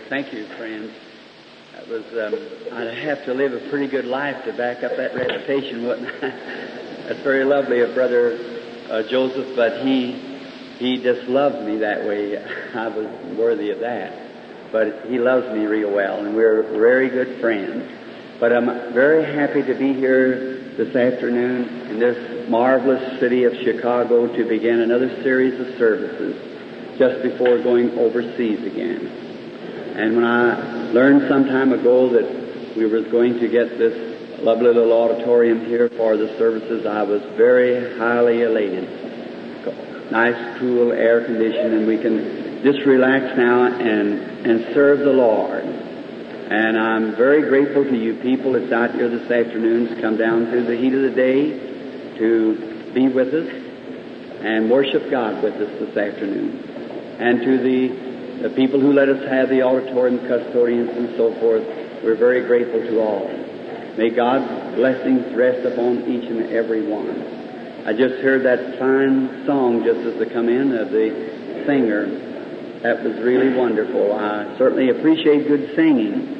Thank you, friends. That was, I'd have to live a pretty good life to back up that reputation, wouldn't I? That's very lovely of Brother Joseph, but he just loved me that way. I was worthy of that. But he loves me real well, and we're very good friends. But I'm very happy to be here this afternoon in this marvelous city of Chicago to begin another series of services just before going overseas again. And when I learned some time ago that we were going to get this lovely little auditorium here for the services, I was very highly elated. Nice, cool, air conditioned, and we can just relax now and serve the Lord. And I'm very grateful to you people that's out here this afternoon to come down through the heat of the day to be with us and worship God with us this afternoon. And to the people who let us have the auditorium custodians and so forth, we're very grateful to all. May God's blessings rest upon each and every one. I just heard that fine song just as they come in of the singer. That was really wonderful. I certainly appreciate good singing.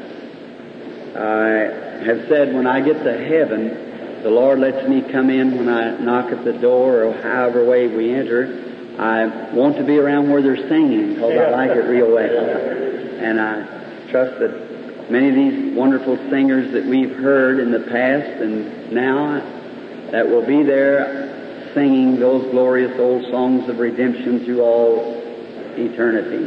I have said when I get to heaven, the Lord lets me come in when I knock at the door or however way we enter. I want to be around where they're singing because I like it real well. And I trust that many of these wonderful singers that we've heard in the past and now that will be there singing those glorious old songs of redemption through all eternity.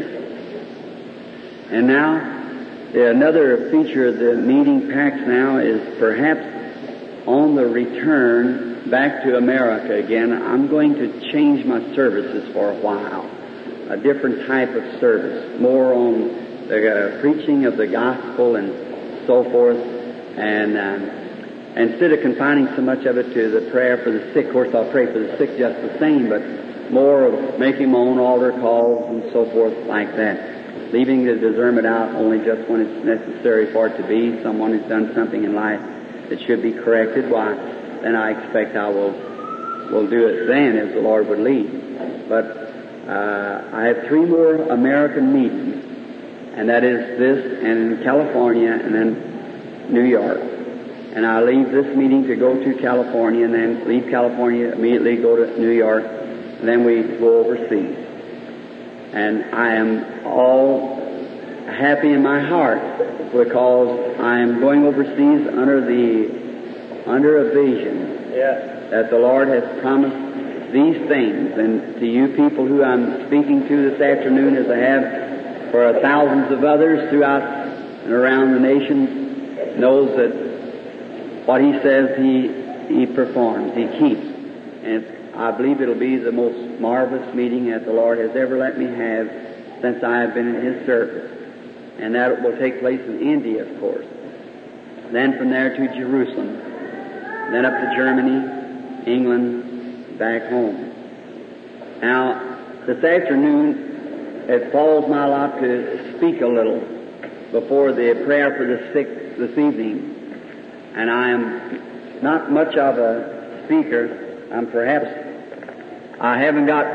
And now, another feature of the meeting packs now is perhaps on the return back to America again, I'm going to change my services for a while. A different type of service, more on the preaching of the gospel and so forth. And instead of confining so much of it to the prayer for the sick, of course I'll pray for the sick just the same, but more of making my own altar calls and so forth like that. Leaving the discernment out only just when it's necessary for it to be. Someone who's done something in life that should be corrected, why, then I expect I will do it then as the Lord would lead. But I have 3 more American meetings, and that is this and in California and then New York. And I leave this meeting to go to California and then leave California, immediately go to New York, and then we go overseas. And I am all happy in my heart because I am going overseas under a vision that the Lord has promised these things. And to you people who I'm speaking to this afternoon, as I have for thousands of others throughout and around the nation, knows that what He says He performs, He keeps. And I believe it'll be the most marvelous meeting that the Lord has ever let me have since I have been in His service. And that will take place in India, of course. Then from there to Jerusalem. Then up to Germany, England, back home. Now, this afternoon, it falls my lot to speak a little before the prayer for the sick this evening. And I am not much of a speaker. I haven't got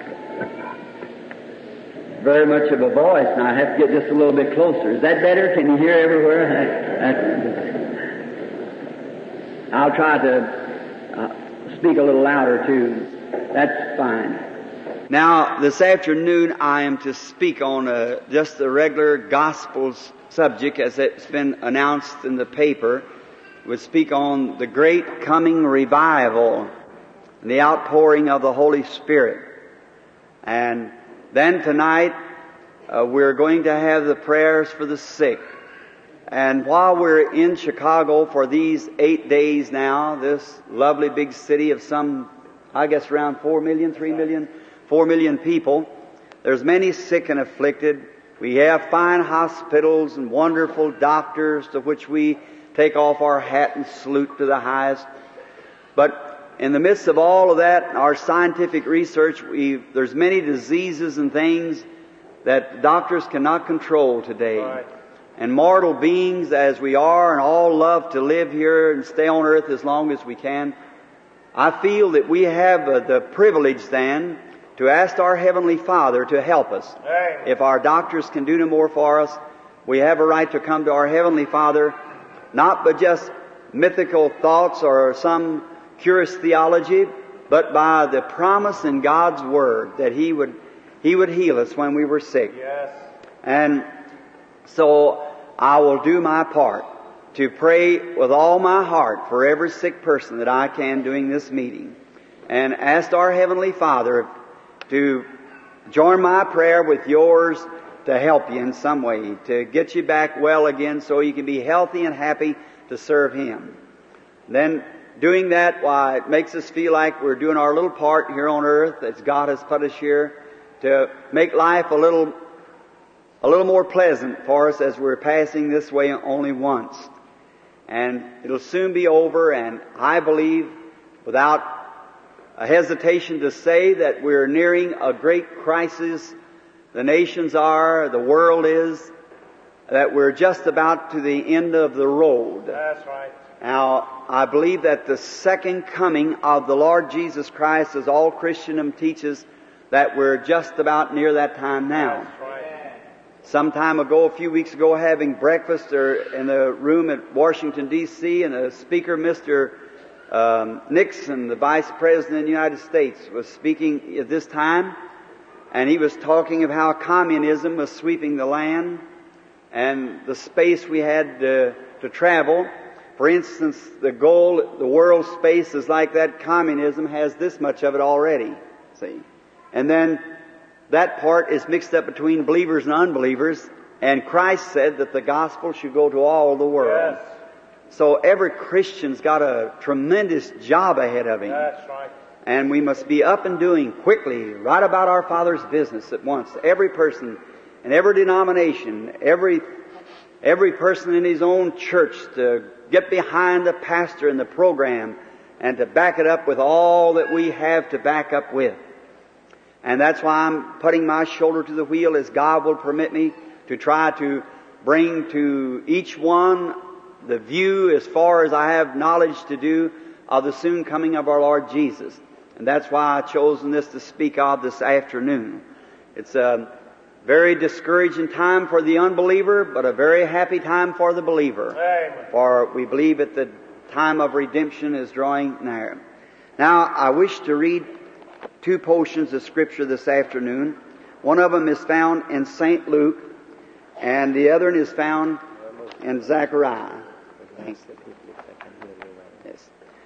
very much of a voice, and I have to get just a little bit closer. Is that better? Can you hear everywhere? I'll try to speak a little louder, too. That's fine. Now, this afternoon, I am to speak on just the regular gospel subject as it's been announced in the paper. We'll speak on the great coming revival and the outpouring of the Holy Spirit. And then tonight, we're going to have the prayers for the sick. And while we're in Chicago for these 8 days now, this lovely big city of some, I guess around 4 million people, there's many sick and afflicted. We have fine hospitals and wonderful doctors to which we take off our hat and salute to the highest. But in the midst of all of that, our scientific research, there's many diseases and things that doctors cannot control today. Right. And mortal beings as we are and all love to live here and stay on earth as long as we can, I feel that we have the privilege then to ask our Heavenly Father to help us. Amen. If our doctors can do no more for us, we have a right to come to our Heavenly Father, not by just mythical thoughts or some curious theology, but by the promise in God's Word that He would heal us when we were sick. Yes. And so I will do my part to pray with all my heart for every sick person that I can during this meeting, and ask our Heavenly Father to join my prayer with yours to help you in some way, to get you back well again so you can be healthy and happy to serve Him. Then doing that, why, it makes us feel like we're doing our little part here on earth as God has put us here to make life a little more pleasant for us as we're passing this way only once. And it'll soon be over, and I believe without a hesitation to say that we're nearing a great crisis. The nations are, the world is, that we're just about to the end of the road. That's right. Now, I believe that the second coming of the Lord Jesus Christ, as all Christendom teaches, that we're just about near that time now. That's right. Some time ago, a few weeks ago, having breakfast in the room at Washington, D.C., and the speaker, Mr. Nixon, the Vice President of the United States, was speaking at this time, and he was talking of how communism was sweeping the land and the space we had to travel. For instance, the world space is like that. Communism has this much of it already, see. And then that part is mixed up between believers and unbelievers, and Christ said that the gospel should go to all the world. Yes. So every Christian's got a tremendous job ahead of him. That's right. And we must be up and doing quickly, right about our Father's business at once. Every person in every denomination, every person in his own church to get behind the pastor and the program and to back it up with all that we have to back up with. And that's why I'm putting my shoulder to the wheel as God will permit me to try to bring to each one the view as far as I have knowledge to do of the soon coming of our Lord Jesus. And that's why I've chosen this to speak of this afternoon. It's a very discouraging time for the unbeliever, but a very happy time for the believer. Amen. For we believe that the time of redemption is drawing near. Now, I wish to read two portions of Scripture this afternoon. One of them is found in St. Luke, and the other is found in Zechariah. Thanks. Yes.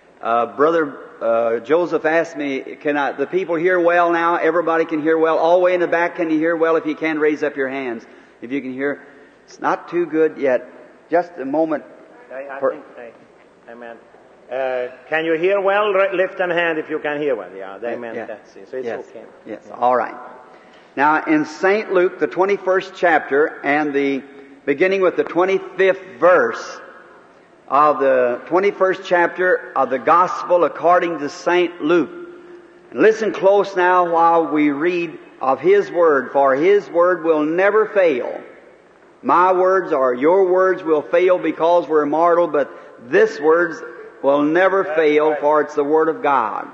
Brother Joseph asked me, the people hear well now? Everybody can hear well. All the way in the back, can you hear well? If you can, raise up your hands. If you can hear. It's not too good yet. Just a moment. I think, amen. Can you hear well? Lift a hand if you can hear well. Yeah, amen. Yeah. That's it. So it's Yes. okay. Yes. All right. Now, in St. Luke, the 21st chapter, and beginning with the 25th verse of the 21st chapter of the Gospel according to St. Luke. And listen close now while we read of His Word, for His Word will never fail. My words or your words will fail because we're mortal, but this Word will never fail, for it's the Word of God.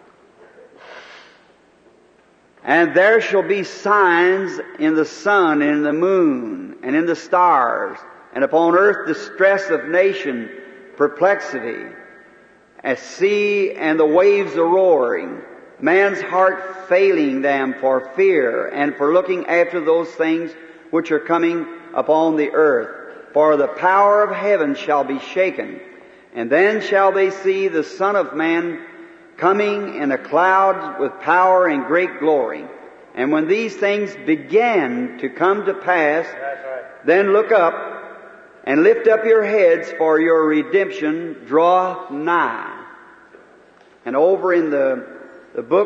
And there shall be signs in the sun, and in the moon, and in the stars, and upon earth distress of nation, perplexity, at sea and the waves a roaring, man's heart failing them for fear and for looking after those things which are coming upon the earth. For the power of heaven shall be shaken, and then shall they see the Son of Man coming in a cloud with power and great glory. And when these things begin to come to pass, then look up and lift up your heads, for your redemption draweth nigh. And over in the book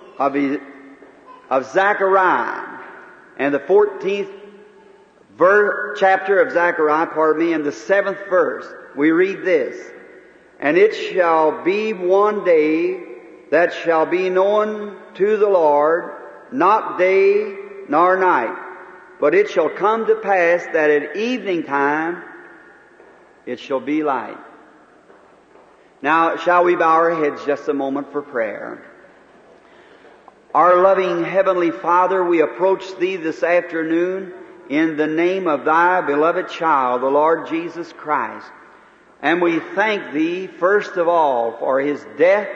of Zechariah, and the 14th chapter of Zechariah, and the 7th verse, we read this: And it shall be one day that shall be known to the Lord, not day nor night. But it shall come to pass that at evening time it shall be light. Now, shall we bow our heads just a moment for prayer? Our loving Heavenly Father, we approach Thee this afternoon in the name of Thy beloved child, the Lord Jesus Christ. And we thank Thee, first of all, for His death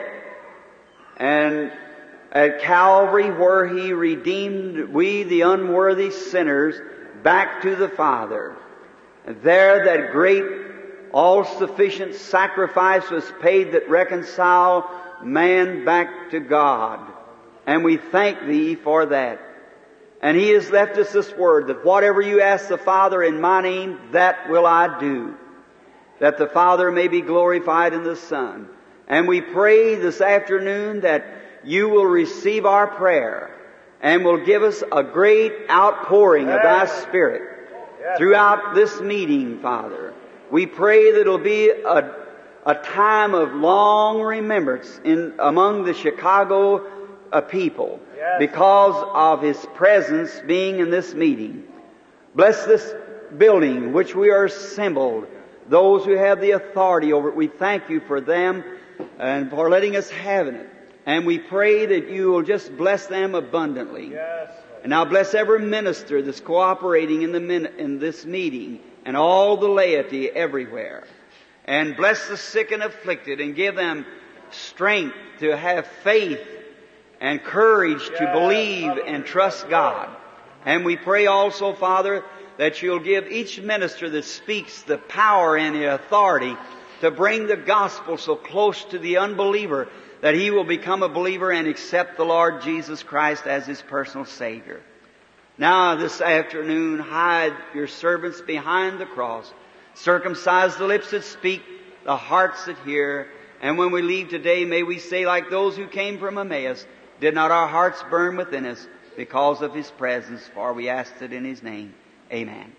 and at Calvary, where He redeemed we, the unworthy sinners, back to the Father. And there that great, all-sufficient sacrifice was paid that reconciled man back to God. And we thank Thee for that. And He has left us this word, that whatever you ask the Father in my name, that will I do, that the Father may be glorified in the Son. And we pray this afternoon that you will receive our prayer and will give us a great outpouring of Thy Spirit throughout this meeting, Father. We pray that it'll be a time of long remembrance among the Chicago people because of His presence being in this meeting. Bless this building in which we are assembled, those who have the authority over it. We thank You for them and for letting us have it. And we pray that You will just bless them abundantly. And now bless every minister that's cooperating in this meeting and all the laity everywhere. And bless the sick and afflicted and give them strength to have faith and courage to believe and trust God. And we pray also, Father, that You'll give each minister that speaks the power and the authority to bring the gospel so close to the unbeliever that he will become a believer and accept the Lord Jesus Christ as his personal Savior. Now this afternoon, hide Your servants behind the cross. Circumcise the lips that speak, the hearts that hear. And when we leave today, may we say like those who came from Emmaus, did not our hearts burn within us because of His presence? For we ask it in His name. Amen.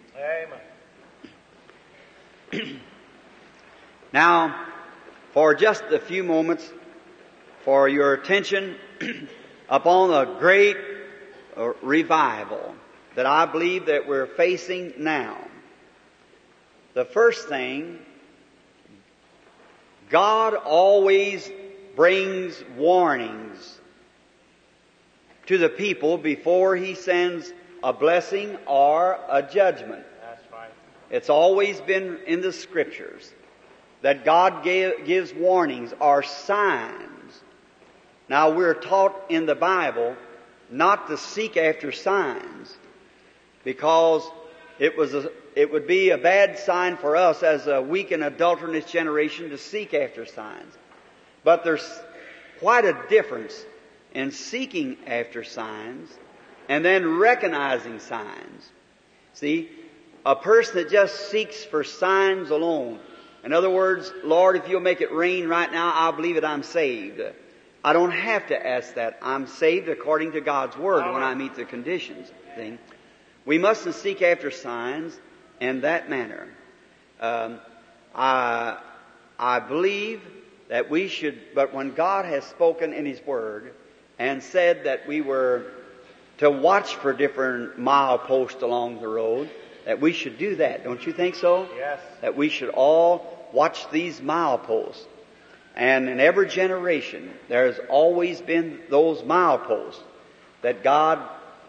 Amen. Now, for just a few moments, for your attention upon a great revival that I believe that we're facing now. The first thing, God always brings warnings to the people before He sends a blessing or a judgment. That's right. It's always been in the Scriptures that God gives warnings or signs. Now we're taught in the Bible not to seek after signs, because it would be a bad sign for us as a weak and adulterous generation to seek after signs. But there's quite a difference in seeking after signs and then recognizing signs. See, a person that just seeks for signs alone, in other words, Lord, if You'll make it rain right now, I'll believe that I'm saved. I don't have to ask that. I'm saved according to God's Word when I meet the conditions. See? We mustn't seek after signs in that manner. I believe that we should, but when God has spoken in His Word and said that we were to watch for different mileposts along the road, that we should do that. Don't you think so? Yes. That we should all watch these mileposts. And in every generation, there's always been those mileposts that God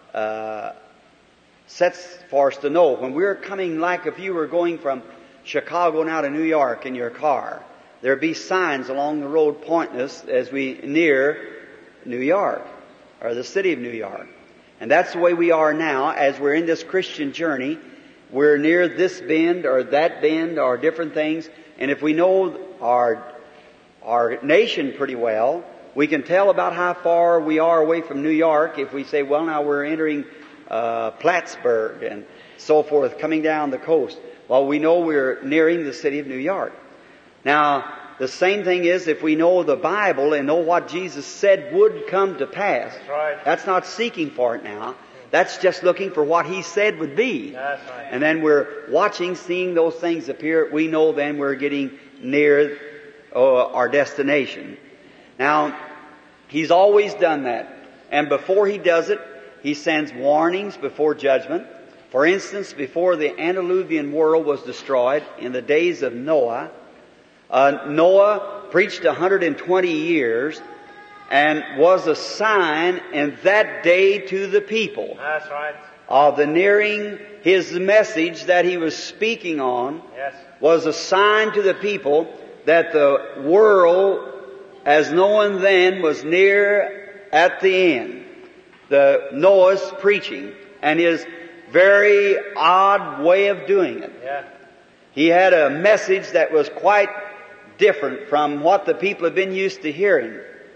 sets for us to know. When we're coming, like if you were going from Chicago now to New York in your car, there'd be signs along the road pointing us as we near New York, or the city of New York. And that's the way we are now as we're in this Christian journey. We're near this bend or that bend or different things. And if we know our nation pretty well, we can tell about how far we are away from New York if we say, well, now we're entering Plattsburgh and so forth, coming down the coast. Well, we know we're nearing the city of New York. Now, the same thing is if we know the Bible and know what Jesus said would come to pass. That's right. That's not seeking for it now. That's just looking for what He said would be. That's right. And then we're watching, seeing those things appear. We know then we're getting near our destination. Now, He's always done that. And before He does it, He sends warnings before judgment. For instance, before the antediluvian world was destroyed, in the days of Noah, Noah preached 120 years, and was a sign in that day to the people. That's right. Of the nearing his message that he was speaking on. Yes. Was a sign to the people that the world, as known then, was near at the end. The Noah's preaching and his very odd way of doing it. Yeah. He had a message that was quite different from what the people had been used to hearing.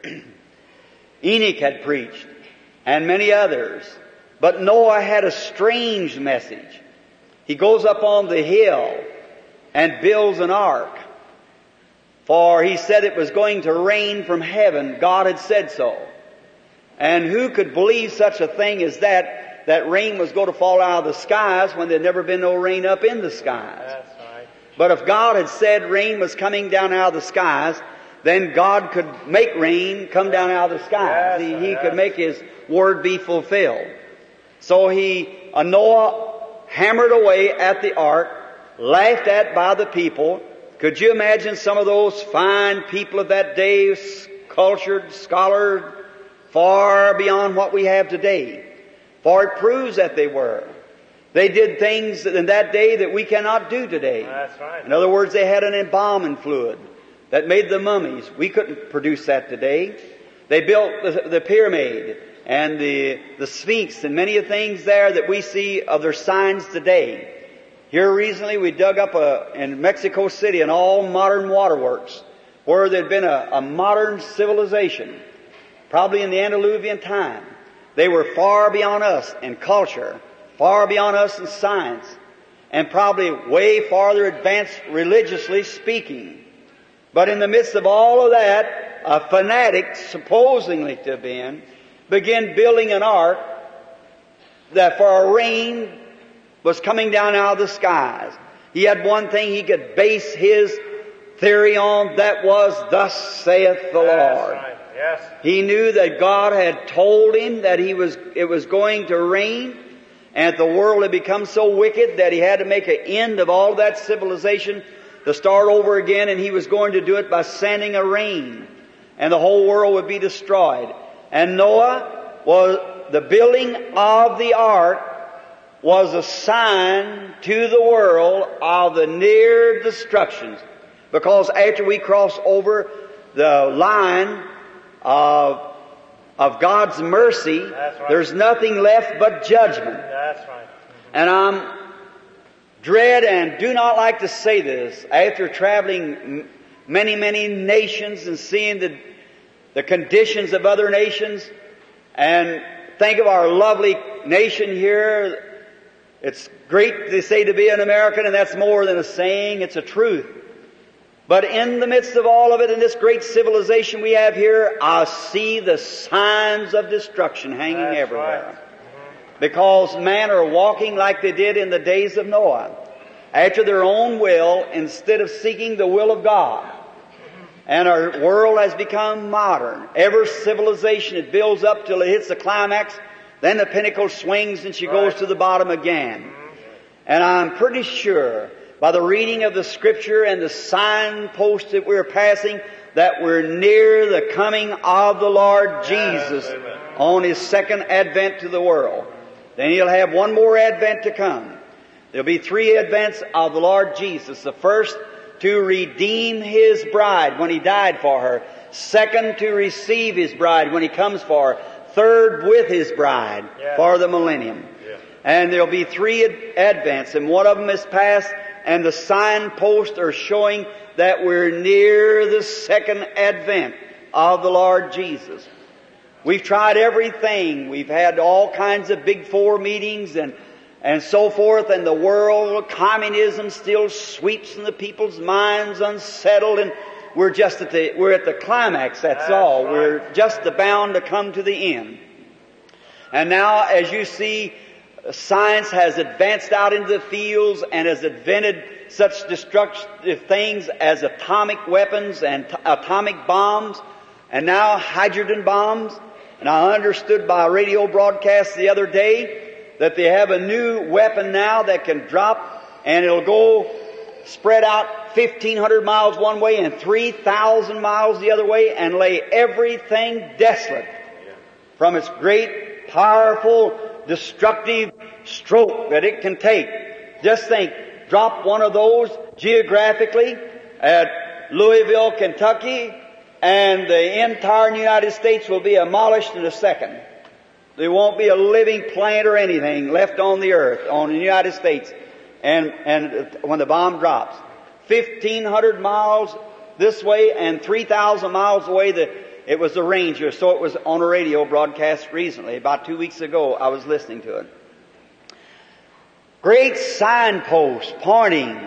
Enoch had preached, and many others. But Noah had a strange message. He goes up on the hill and builds an ark. For he said it was going to rain from heaven. God had said so. And who could believe such a thing as that rain was going to fall out of the skies when there'd never been no rain up in the skies? That's right. But if God had said rain was coming down out of the skies, then God could make rain come down out of the skies. Yes, He could make His word be fulfilled. So Noah hammered away at the ark, laughed at by the people. Could you imagine some of those fine people of that day, cultured, scholar, far beyond what we have today? For it proves that they were. They did things in that day that we cannot do today. That's right. In other words, they had an embalming fluid that made the mummies. We couldn't produce that today. They built the pyramid and the Sphinx and many of things there that we see of their signs today. Here recently we dug up in Mexico City an all-modern waterworks where there'd been a modern civilization, probably in the Antediluvian time. They were far beyond us in culture, far beyond us in science, and probably way farther advanced religiously speaking. But in the midst of all of that, a fanatic, supposedly to have been, began building an ark that for a rain was coming down out of the skies. He had one thing he could base his theory on, that was, thus saith the Lord. Right. Yes. He knew that God had told him that it was going to rain, and the world had become so wicked that he had to make an end of all that civilization to start over again, and he was going to do it by sending a rain, and the whole world would be destroyed. And Noah the building of the ark was a sign to the world of the near destructions. Because after we cross over the line of God's mercy, right. There's nothing left but judgment. That's right. And I'm dread and do not like to say this, after traveling many, many nations and seeing the conditions of other nations, and think of our lovely nation here. It's great, they say, to be an American, and that's more than a saying, it's a truth. But in the midst of all of it, in this great civilization we have here, I see the signs of destruction hanging That's everywhere. Right. Because men are walking like they did in the days of Noah, after their own will, instead of seeking the will of God. And our world has become modern. Every civilization, it builds up till it hits the climax, then the pinnacle swings and she goes to the bottom again. And I'm pretty sure, by the reading of the Scripture and the signposts that we're passing, that we're near the coming of the Lord Jesus on His second advent to the world. Then He'll have one more advent to come. There'll be 3 advents of the Lord Jesus. The first, to redeem His bride when He died for her. Second, to receive His bride when He comes for her. Third, with His bride for the millennium. And there'll be 3 advents, and one of them is past, and the signposts are showing that we're near the second advent of the Lord Jesus. We've tried everything. We've had all kinds of Big Four meetings and so forth, and the world, communism still sweeps in the people's minds unsettled, and we're at the climax, that's all. Right. We're just bound to come to the end. And now, as you see, science has advanced out into the fields and has invented such destructive things as atomic weapons and atomic bombs, and now hydrogen bombs. And I understood by a radio broadcast the other day that they have a new weapon now that can drop, and it'll go spread out 1,500 miles one way and 3,000 miles the other way and lay everything desolate from its great, powerful, destructive stroke that it can take. Just think, drop one of those geographically at Louisville, Kentucky, and the entire United States will be demolished in a second. There won't be a living plant or anything left on the earth, on the United States, and when the bomb drops. 1,500 miles this way and 3,000 miles away, it was the Ranger, so it was on a radio broadcast recently. About 2 weeks ago, I was listening to it. Great signposts pointing.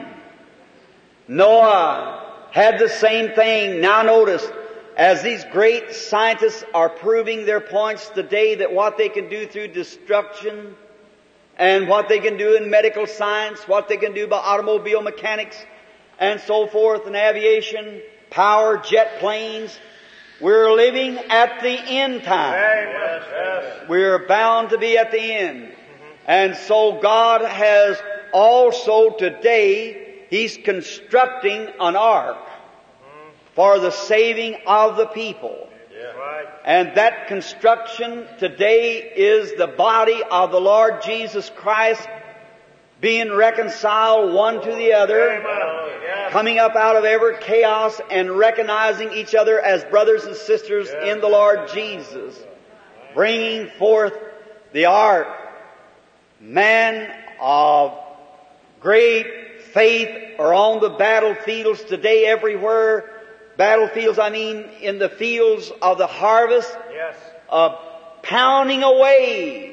Noah had the same thing. Now notice, as these great scientists are proving their points today that what they can do through destruction and what they can do in medical science, what they can do by automobile mechanics and so forth, and aviation, power, jet planes, we're living at the end time. Yes. We're bound to be at the end. And so God has also today, He's constructing an ark for the saving of the people. And that construction today is the body of the Lord Jesus Christ being reconciled one to the other, coming up out of every chaos and recognizing each other as brothers and sisters in the Lord Jesus, bringing forth the ark. Men of great faith are on the battlefields today everywhere. Battlefields, I mean, in the fields of the harvest, pounding away.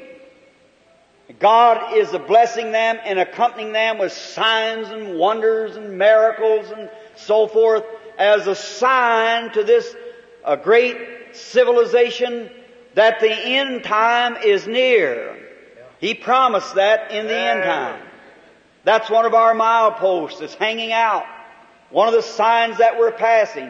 God is blessing them and accompanying them with signs and wonders and miracles and so forth as a sign to this great civilization that the end time is near. He promised that in the end time. That's one of our mileposts that's hanging out. One of the signs that we're passing.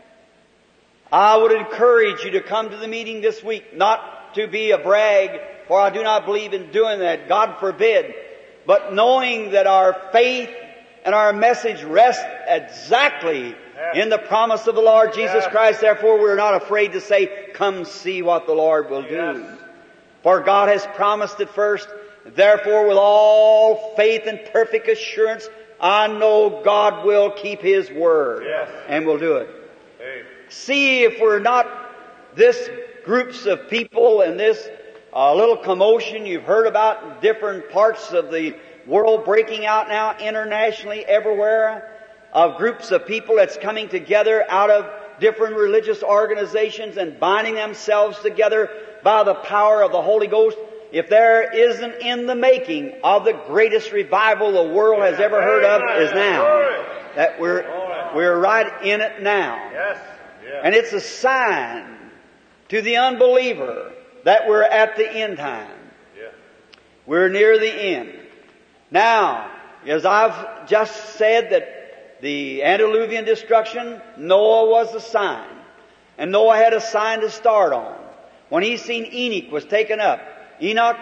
I would encourage you to come to the meeting this week, not to be a brag, for I do not believe in doing that. God forbid. But knowing that our faith and our message rest exactly in the promise of the Lord Jesus Christ. Therefore, we're not afraid to say, come see what the Lord will do. For God has promised it first. Therefore, with all faith and perfect assurance, I know God will keep His word and will do it. See if we're not this groups of people and this little commotion you've heard about in different parts of the world breaking out now internationally everywhere, of groups of people that's coming together out of different religious organizations and binding themselves together by the power of the Holy Ghost. If there isn't in the making of the greatest revival the world has ever heard of, is now. That we're right in it now. And it's a sign to the unbeliever that we're at the end time. We're near the end. Now, as I've just said that the antediluvian destruction, Noah was the sign. And Noah had a sign to start on. When he seen Enoch was taken up, then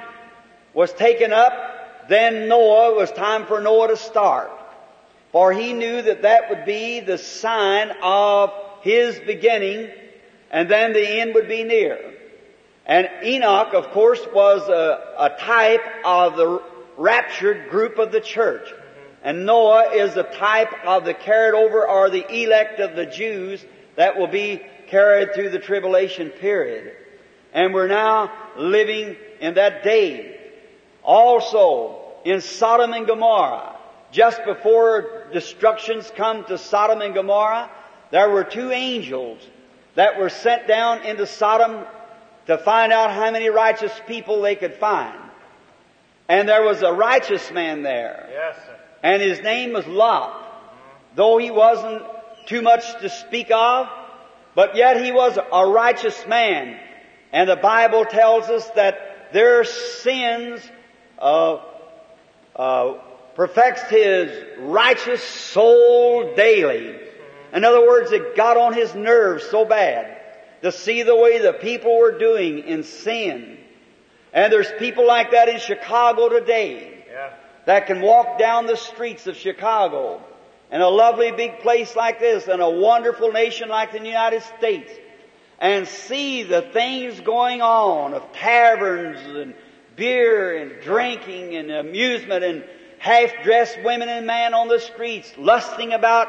Noah, was time for Noah to start. For he knew that would be the sign of his beginning, and then the end would be near. And Enoch, of course, was a type of the raptured group of the church. And Noah is a type of the carried over or the elect of the Jews that will be carried through the tribulation period. And we're now living in that day. Also, in Sodom and Gomorrah, just before destructions come to Sodom and Gomorrah, there were two angels that were sent down into Sodom to find out how many righteous people they could find. And there was a righteous man there. And his name was Lot. Though he wasn't too much to speak of, but yet he was a righteous man. And the Bible tells us that their sins perfects his righteous soul daily. In other words, it got on his nerves so bad to see the way the people were doing in sin. And there's people like that in Chicago today that can walk down the streets of Chicago in a lovely big place like this, in a wonderful nation like the United States, and see the things going on of taverns and beer and drinking and amusement and half-dressed women and men on the streets lusting about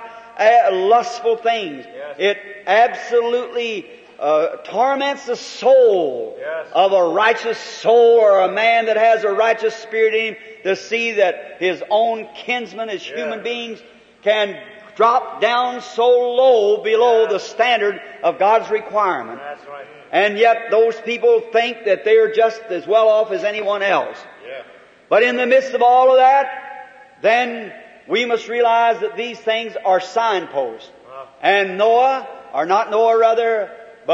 lustful things. Yes. It absolutely torments the soul Yes. of a righteous soul or a man that has a righteous spirit in him to see that his own kinsmen as human beings can drop down so low below the standard of God's requirement. That's right. And yet those people think that they're just as well off as anyone else. Yeah. But in the midst of all of that, then we must realize that these things are signposts. And Noah, or not Noah rather,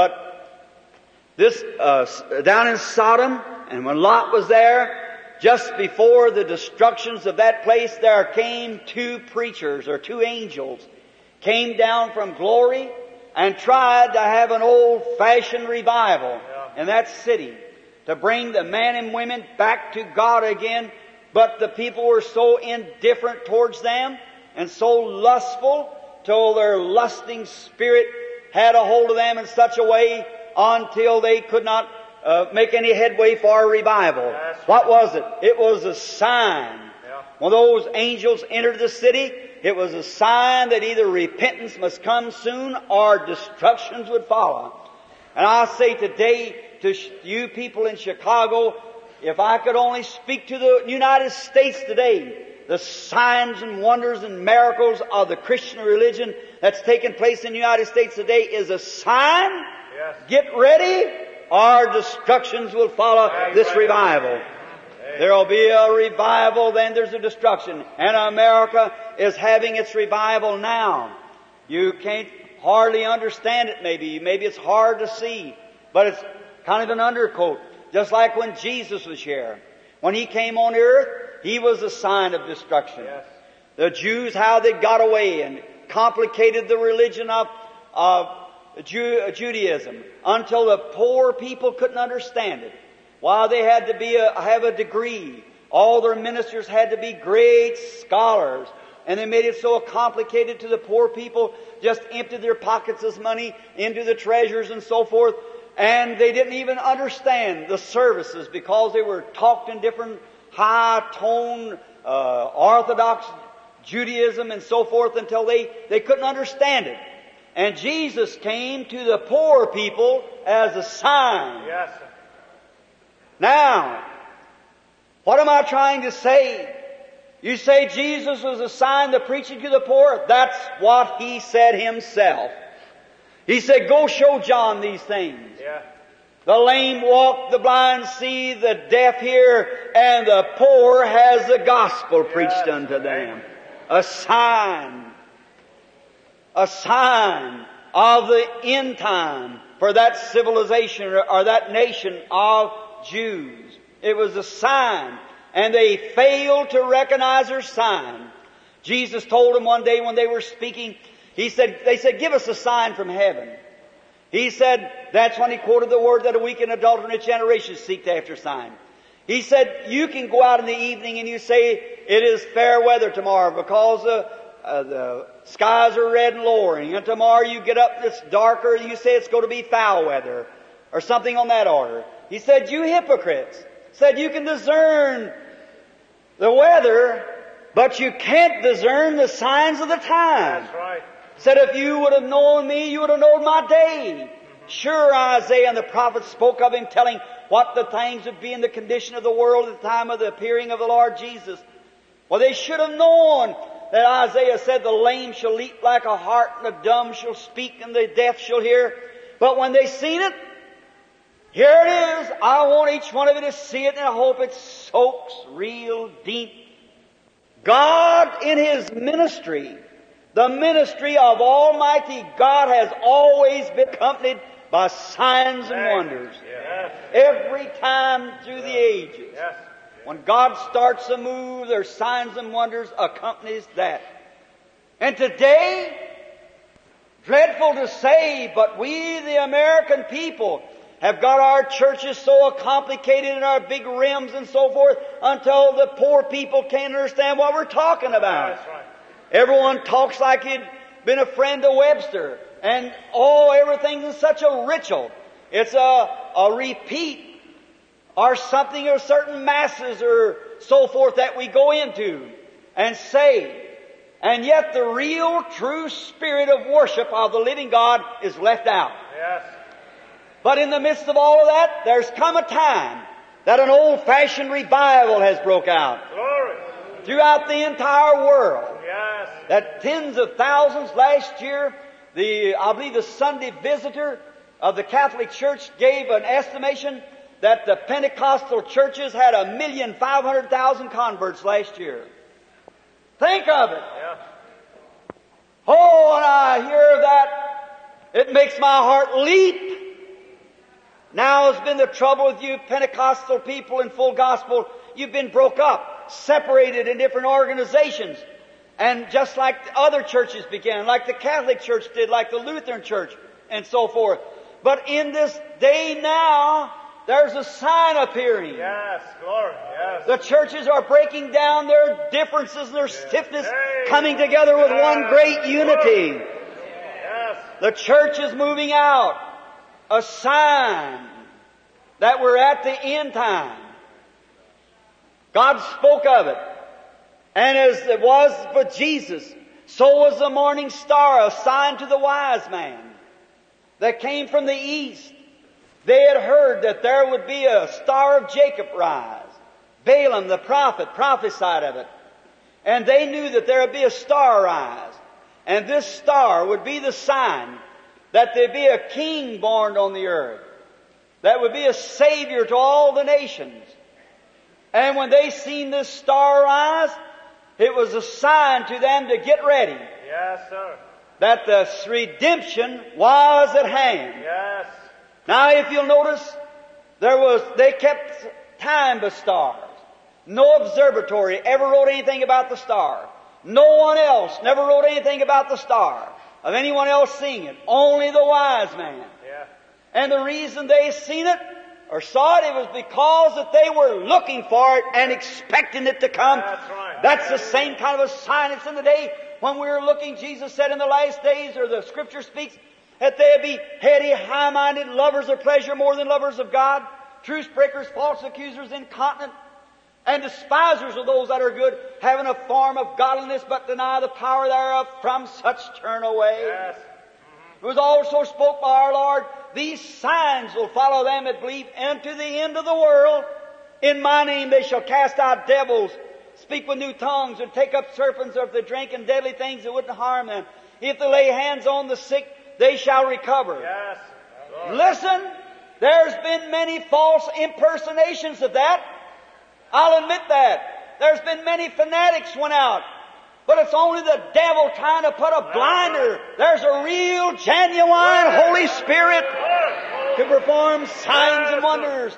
but this, down in Sodom, and when Lot was there, just before the destructions of that place, there came two preachers, or two angels, came down from glory and tried to have an old-fashioned revival in that city to bring the men and women back to God again. But the people were so indifferent towards them and so lustful till their lusting spirit had a hold of them in such a way until they could not make any headway for a revival. What was it? It was a sign. When those angels entered the city, it was a sign that either repentance must come soon or destructions would follow. And I say today to you people in Chicago, if I could only speak to the United States today, the signs and wonders and miracles of the Christian religion that's taking place in the United States today is a sign. Yes. Get ready, or destructions will follow this revival. There will be a revival, then there's a destruction. And America is having its revival now. You can't hardly understand it maybe. Maybe it's hard to see. But it's kind of an undercoat. Just like when Jesus was here. When He came on earth, He was a sign of destruction. Yes. The Jews, how they got away and complicated the religion of Judaism until the poor people couldn't understand it. While they had to have a degree. All their ministers had to be great scholars. And they made it so complicated to the poor people, just emptied their pockets of money into the treasures and so forth. And they didn't even understand the services because they were talked in different high-tone, Orthodox Judaism and so forth until they couldn't understand it. And Jesus came to the poor people as a sign. Yes, sir. Now, what am I trying to say? You say Jesus was a sign, the preaching to the poor? That's what He said Himself. He said, go show John these things. Yeah. The lame walk, the blind see, the deaf hear, and the poor has the gospel preached unto them. A sign of the end time for that civilization or that nation of Jews. It was a sign, and they failed to recognize their sign. Jesus told them one day when they were speaking, they said, give us a sign from heaven. He said, that's when He quoted the word that a weak and adulterate generation seek after sign. He said, you can go out in the evening and you say, it is fair weather tomorrow because the skies are red and lowering. And tomorrow you get up and it's darker and you say it's going to be foul weather or something on that order. He said, you hypocrites. Said, you can discern the weather, but you can't discern the signs of the time. That's right. Said, if you would have known me, you would have known my day. Sure, Isaiah and the prophets spoke of Him, telling what the things would be in the condition of the world at the time of the appearing of the Lord Jesus. Well, they should have known that Isaiah said, the lame shall leap like a hart, and the dumb shall speak, and the deaf shall hear. But when they seen it, here it is. I want each one of you to see it, and I hope it soaks real deep. God in His ministry, the ministry of Almighty God, has always been accompanied by signs and wonders. Yes. Every time through the ages. Yes. When God starts a move, there's signs and wonders accompanies that. And today, dreadful to say, but we, the American people, have got our churches so complicated in our big rims and so forth until the poor people can't understand what we're talking about. That's right. Everyone talks like he'd been a friend of Webster. And everything's in such a ritual. It's a repeat or something or certain masses or so forth that we go into and say. And yet the real, true spirit of worship of the living God is left out. Yes. But in the midst of all of that, there's come a time that an old-fashioned revival has broke out. Glory. Throughout the entire world. Yes. That tens of thousands last year, I believe the Sunday Visitor of the Catholic Church gave an estimation that the Pentecostal churches had 1,500,000 converts last year. Think of it. Yeah. Oh, when I hear that, it makes my heart leap. Now has been the trouble with you Pentecostal people in full gospel. You've been broke up, separated in different organizations. And just like other churches began, like the Catholic Church did, like the Lutheran Church, and so forth. But in this day now, there's a sign appearing. Yes, glory, yes. The churches are breaking down their differences and their stiffness, coming together with one great unity. Yes. The church is moving out. A sign that we're at the end time. God spoke of it. And as it was for Jesus, so was the morning star, a sign to the wise man that came from the east. They had heard that there would be a star of Jacob rise. Balaam the prophet prophesied of it. And they knew that there would be a star rise. And this star would be the sign that there'd be a king born on the earth. That would be a savior to all the nations. And when they seen this star rise, it was a sign to them to get ready. Yes, sir. That the redemption was at hand. Yes. Now if you'll notice, they kept time by stars. No observatory ever wrote anything about the star. No one else never wrote anything about the star of anyone else seeing it. Only the wise man. Yeah. And the reason they seen it or saw it, it was because that they were looking for it and expecting it to come. That's right. That's the same kind of a sign. It's in the day when we were looking, Jesus said in the last days, or the Scripture speaks, that they'd be heady, high-minded, lovers of pleasure more than lovers of God, truce breakers, false accusers, incontinent, and despisers of those that are good, having a form of godliness, but deny the power thereof. From such turn away. Yes. It was also spoke by our Lord, these signs will follow them that believe, and to the end of the world, in my name they shall cast out devils, speak with new tongues, and take up serpents, or if they drink and deadly things that wouldn't harm them. If they lay hands on the sick, they shall recover. Yes. Lord. Listen, there's been many false impersonations of that. I'll admit that. There's been many fanatics went out. But it's only the devil trying to put a blinder. There's a real, genuine Holy Spirit to perform signs and wonders.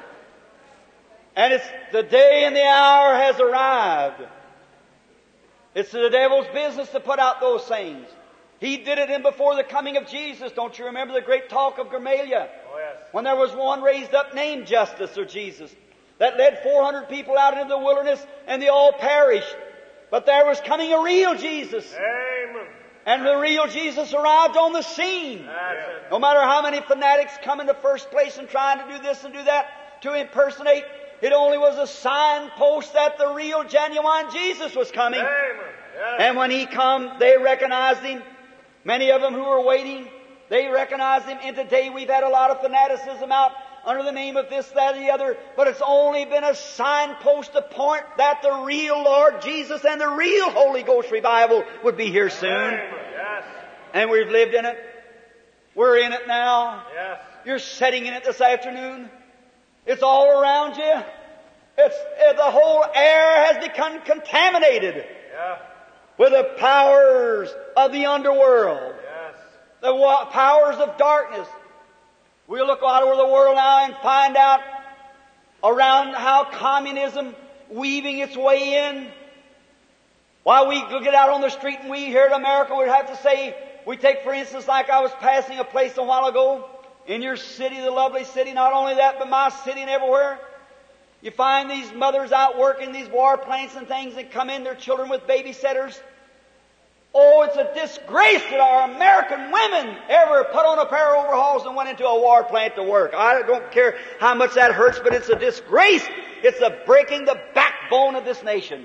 And it's the day and the hour has arrived. It's the devil's business to put out those things. He did it in before the coming of Jesus. Don't you remember the great talk of Gamaliel? Oh, yes. When there was one raised up named Justus or Jesus that led 400 people out into the wilderness and they all perished. But there was coming a real Jesus. Amen. And the real Jesus arrived on the scene. That's it. No matter how many fanatics come into first place and trying to do this and do that to impersonate, it only was a signpost that the real, genuine Jesus was coming. Amen. Yes. And when He come, they recognized Him. Many of them who were waiting, they recognized Him. And today we've had a lot of fanaticism out under the name of this, that, and the other. But it's only been a signpost to point that the real Lord Jesus and the real Holy Ghost revival would be here soon. Amen. Yes. And we've lived in it. We're in it now. Yes. You're sitting in it this afternoon. It's all around you. The whole air has become contaminated Yeah. with the powers of the underworld, Yes. the powers of darkness. We'll look all over the world now and find out around how communism weaving its way in. While we get out on the street and we here in America, we'd have to say, we take for instance, like I was passing a place a while ago, in your city, the lovely city, not only that, but my city and everywhere. You find these mothers out working these warplanes and things and come in, their children with babysitters. Oh, it's a disgrace that our American women ever put on a pair of overalls and went into a war plant to work. I don't care how much that hurts, but it's a disgrace. It's a breaking the backbone of this nation.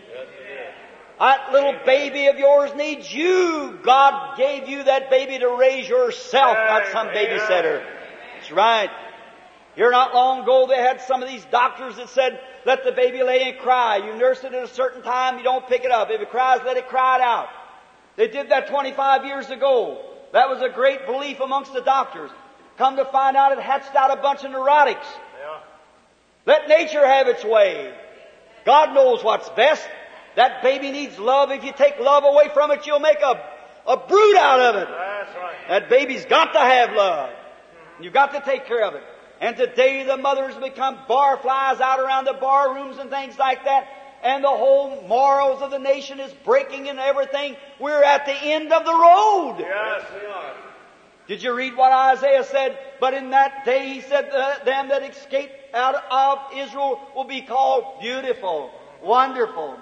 That little baby of yours needs you. God gave you that baby to raise yourself, not some babysitter. That's right. Here not long ago they had some of these doctors that said, let the baby lay and cry. You nurse it at a certain time, you don't pick it up. If it cries, let it cry it out. They did that 25 years ago. That was a great belief amongst the doctors. Come to find out it hatched out a bunch of neurotics. Yeah. Let nature have its way. God knows what's best. That baby needs love. If you take love away from it, you'll make a brood out of it. That's right. That baby's got to have love. You've got to take care of it. And today the mothers become bar flies out around the bar rooms and things like that. And the whole morals of the nation is breaking and everything. We're at the end of the road. Yes, we are. Did you read what Isaiah said? But in that day, he said, them that escape out of Israel will be called beautiful, wonderful.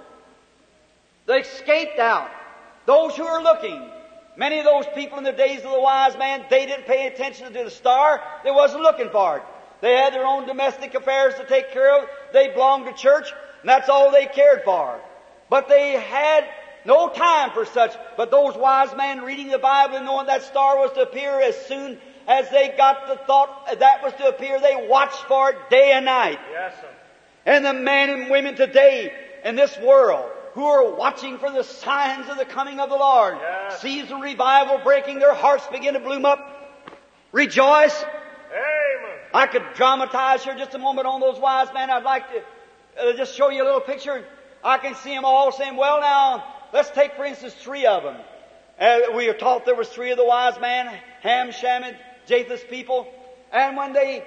They escaped out. Those who are looking. Many of those people in the days of the wise man, they didn't pay attention to the star. They wasn't looking for it. They had their own domestic affairs to take care of. They belonged to church. And that's all they cared for. But they had no time for such. But those wise men reading the Bible and knowing that star was to appear as soon as they got the thought that was to appear, they watched for it day and night. Yes, sir. And the men and women today in this world who are watching for the signs of the coming of the Lord, yes, sees the revival breaking, their hearts begin to bloom up. Rejoice. Amen. I could dramatize here just a moment on those wise men. I'd like to just show you a little picture. I can see them all saying, well now, let's take for instance 3 of them. We are taught there was 3 of the wise men, Ham, Shem, and Japheth's people. And when they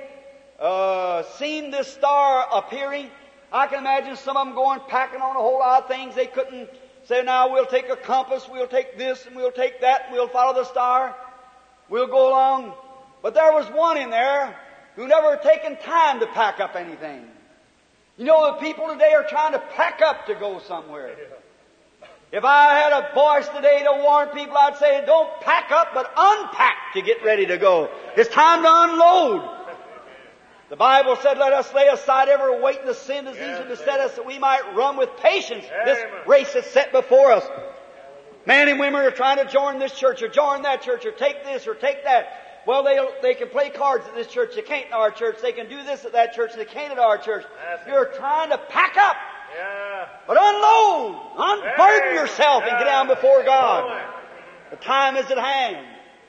seen this star appearing, I can imagine some of them going packing on a whole lot of things. They couldn't say, now we'll take a compass, we'll take this, and we'll take that, and we'll follow the star. We'll go along. But there was one in there who never taken time to pack up anything. You know, the people today are trying to pack up to go somewhere. If I had a voice today to warn people, I'd say, don't pack up, but unpack to get ready to go. It's time to unload. The Bible said, let us lay aside every weight and the sin that is easy to beset us, that we might run with patience this race that's set before us. Men and women are trying to join this church or join that church or take this or take that. Well, they can play cards at this church. They can't at our church. They can do this at that church. They can't at our church. You're trying to pack up. Yeah. But unload. Unburden yourself and get down before God. The time is at hand.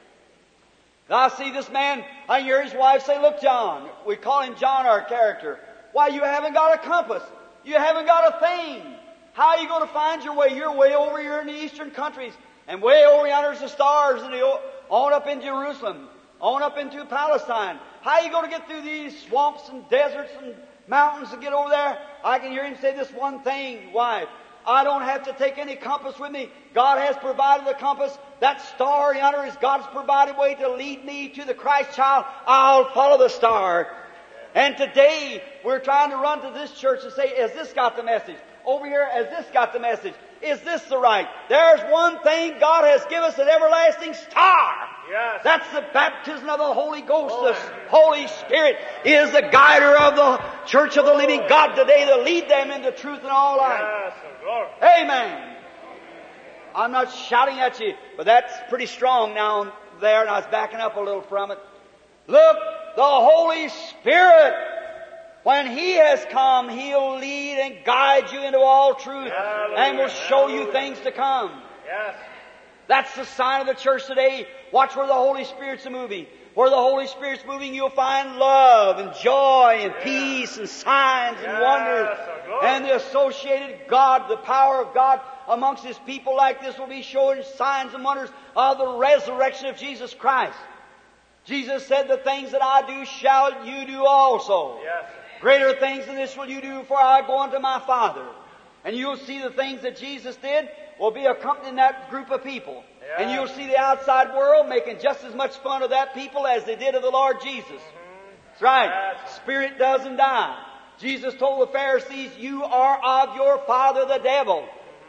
Now I see this man. I hear his wife say, look, John. We call him John, our character. Why, you haven't got a compass. You haven't got a thing. How are you going to find your way? You're way over here in the eastern countries. And way over yonder's the stars and on up in Jerusalem. On up into Palestine. How are you going to get through these swamps and deserts and mountains to get over there? I can hear him say this one thing, wife. I don't have to take any compass with me. God has provided the compass. That star yonder is God's provided way to lead me to the Christ child. I'll follow the star. And today we're trying to run to this church and say, has this got the message? Over here, has this got the message? Is this the right? There's one thing God has given us, an everlasting star. Yes. That's the baptism of the Holy Ghost. The Holy Spirit is the guider of the church of the living God today to lead them into truth and all life. Yes, glory. Amen. I'm not shouting at you, but that's pretty strong now there, and I was backing up a little from it. Look, the Holy Spirit, when He has come, He'll lead and guide you into all truth. Hallelujah. And will show you things to come. Yes. That's the sign of the church today. Watch where the Holy Spirit's moving. Where the Holy Spirit's moving, you'll find love and joy and peace and signs and wonders. And the associated God, the power of God amongst His people like this will be showing signs and wonders of the resurrection of Jesus Christ. Jesus said, the things that I do shall you do also. Yes. Greater things than this will you do, for I go unto my Father. And you'll see the things that Jesus did will be accompanying that group of people. Yeah. And you'll see the outside world making just as much fun of that people as they did of the Lord Jesus. That's right. Spirit doesn't die. Jesus told the Pharisees, you are of your father the devil.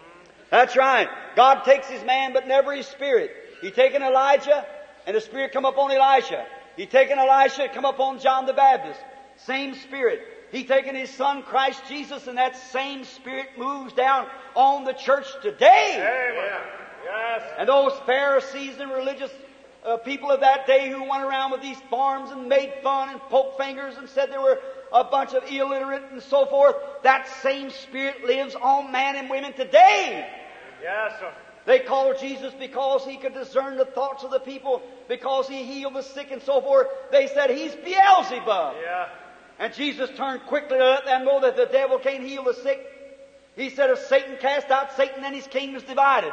That's right. God takes His man, but never His Spirit. He taken Elijah, and the Spirit come upon Elisha. He taken Elisha, come upon John the Baptist. Same Spirit. He taken His Son, Christ Jesus, and that same Spirit moves down on the church today. Amen. Yes. And those Pharisees and religious people of that day who went around with these forms and made fun and poked fingers and said they were a bunch of illiterate and so forth, that same Spirit lives on man and women today. Yes, sir. They called Jesus because He could discern the thoughts of the people, because He healed the sick and so forth. They said He's Beelzebub. Yeah. And Jesus turned quickly to let them know that the devil can't heal the sick. He said, if Satan cast out Satan, then his kingdom's divided.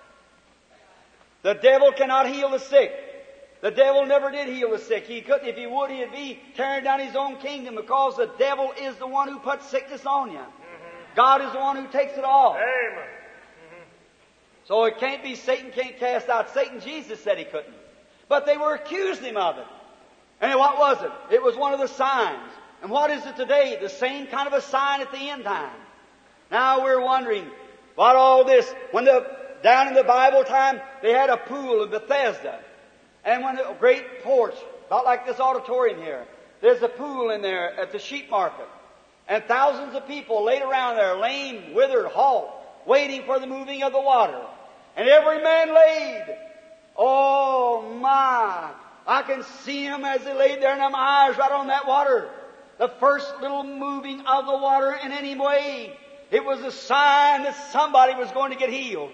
The devil cannot heal the sick. The devil never did heal the sick. He couldn't. If he would, he'd be tearing down his own kingdom, because the devil is the one who puts sickness on you. God is the one who takes it off. Amen. So it can't be Satan can't cast out Satan. Jesus said he couldn't. But they were accusing Him of it. And what was it? It was one of the signs. And what is it today? The same kind of a sign at the end time. Now we're wondering about all this. Down in the Bible time, they had a pool in Bethesda. And when a great porch, about like this auditorium here, there's a pool in there at the sheep market. And thousands of people laid around there, lame, withered, halt, waiting for the moving of the water. And every man laid. Oh my! I can see them as they laid there, and my eyes right on that water. The first little moving of the water in any way, it was a sign that somebody was going to get healed.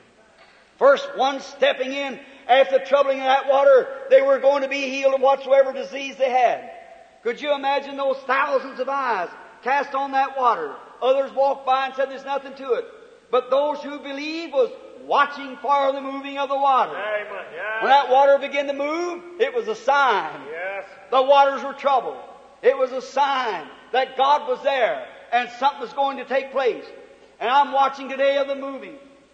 First one stepping in, after troubling that water, they were going to be healed of whatsoever disease they had. Could you imagine those thousands of eyes cast on that water? Others walked by and said there's nothing to it. But those who believed was watching for the moving of the water. Amen. Yes. When that water began to move, it was a sign. Yes. The waters were troubled. It was a sign that God was there and something was going to take place. And I'm watching today of the moving.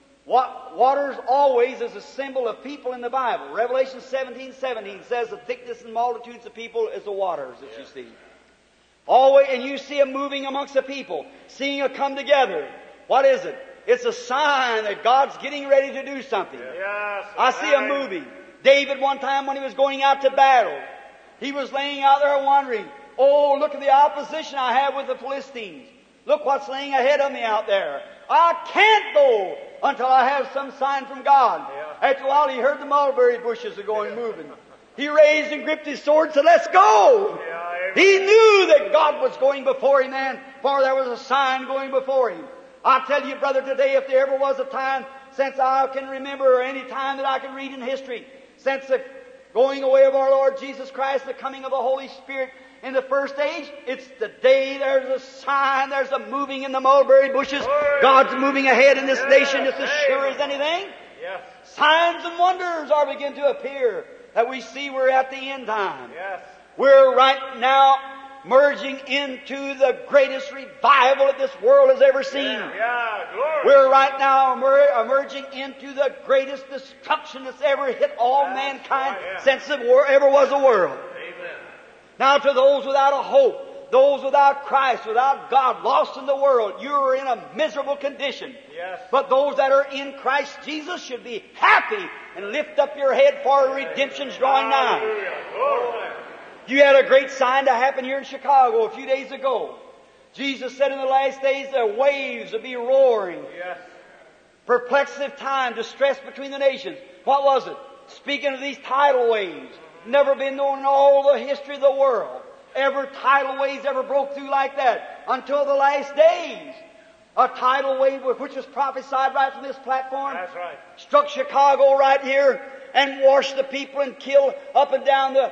Waters always is a symbol of people in the Bible. Revelation 17:17 says the thickness and multitudes of people is the waters that you see. Always, and you see them moving amongst the people, seeing them come together. What is it? It's a sign that God's getting ready to do something. Yes. I see a movie. David, one time when he was going out to battle, he was laying out there wondering, oh, look at the opposition I have with the Philistines. Look what's laying ahead of me out there. I can't go until I have some sign from God. Yeah. After a while, he heard the mulberry bushes are going moving. He raised and gripped his sword and said, let's go. Yeah, he knew that God was going before him then, for there was a sign going before him. I tell you, brother, today, if there ever was a time since I can remember, or any time that I can read in history, since the going away of our Lord Jesus Christ, the coming of the Holy Spirit in the first age, it's the day there's a sign, there's a moving in the mulberry bushes. God's moving ahead in this nation just as sure as anything. Yes. Signs and wonders are beginning to appear that we see we're at the end time. Yes. We're right now merging into the greatest revival that this world has ever seen. Yeah, glory. We're right now emerging into the greatest destruction that's ever hit all mankind since there ever was a world. Amen. Now to those without a hope, those without Christ, without God, lost in the world, you're in a miserable condition. Yes. But those that are in Christ Jesus should be happy and lift up your head, for redemption's drawing nigh. Hallelujah. Glory. You had a great sign to happen here in Chicago a few days ago. Jesus said in the last days the waves will be roaring. Yes. Perplexive time, distress between the nations. What was it? Speaking of these tidal waves. Never been known in all the history of the world. Ever tidal waves ever broke through like that until the last days. A tidal wave which was prophesied right from this platform. That's right. Struck Chicago right here and washed the people and killed up and down the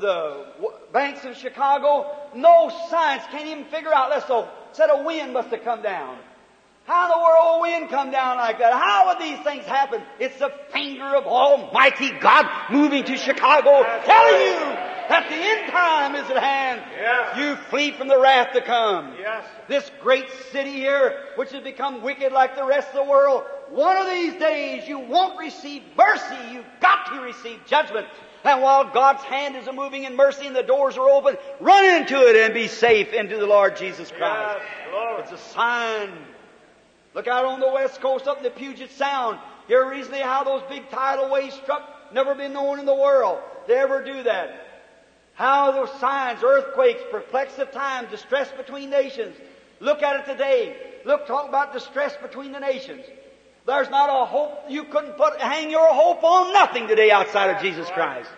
banks of Chicago. No science can't even figure out. Said a wind must have come down. How in the world will wind come down like that? How would these things happen? It's the finger of Almighty God moving to Chicago, telling you that the end time is at hand. Yes. You flee from the wrath to come. Yes. This great city here, which has become wicked like the rest of the world, one of these days you won't receive mercy. You've got to receive judgment. And while God's hand is moving in mercy and the doors are open, run into it and be safe into the Lord Jesus Christ. Yes, Lord. It's a sign. Look out on the west coast up in the Puget Sound. Here recently how those big tidal waves struck. Never been known in the world to ever do that. How those signs, earthquakes, perplexive times, distress between nations. Look at it today. Look, talk about distress between the nations. There's not a hope. You couldn't hang your hope on nothing today outside of Jesus Christ.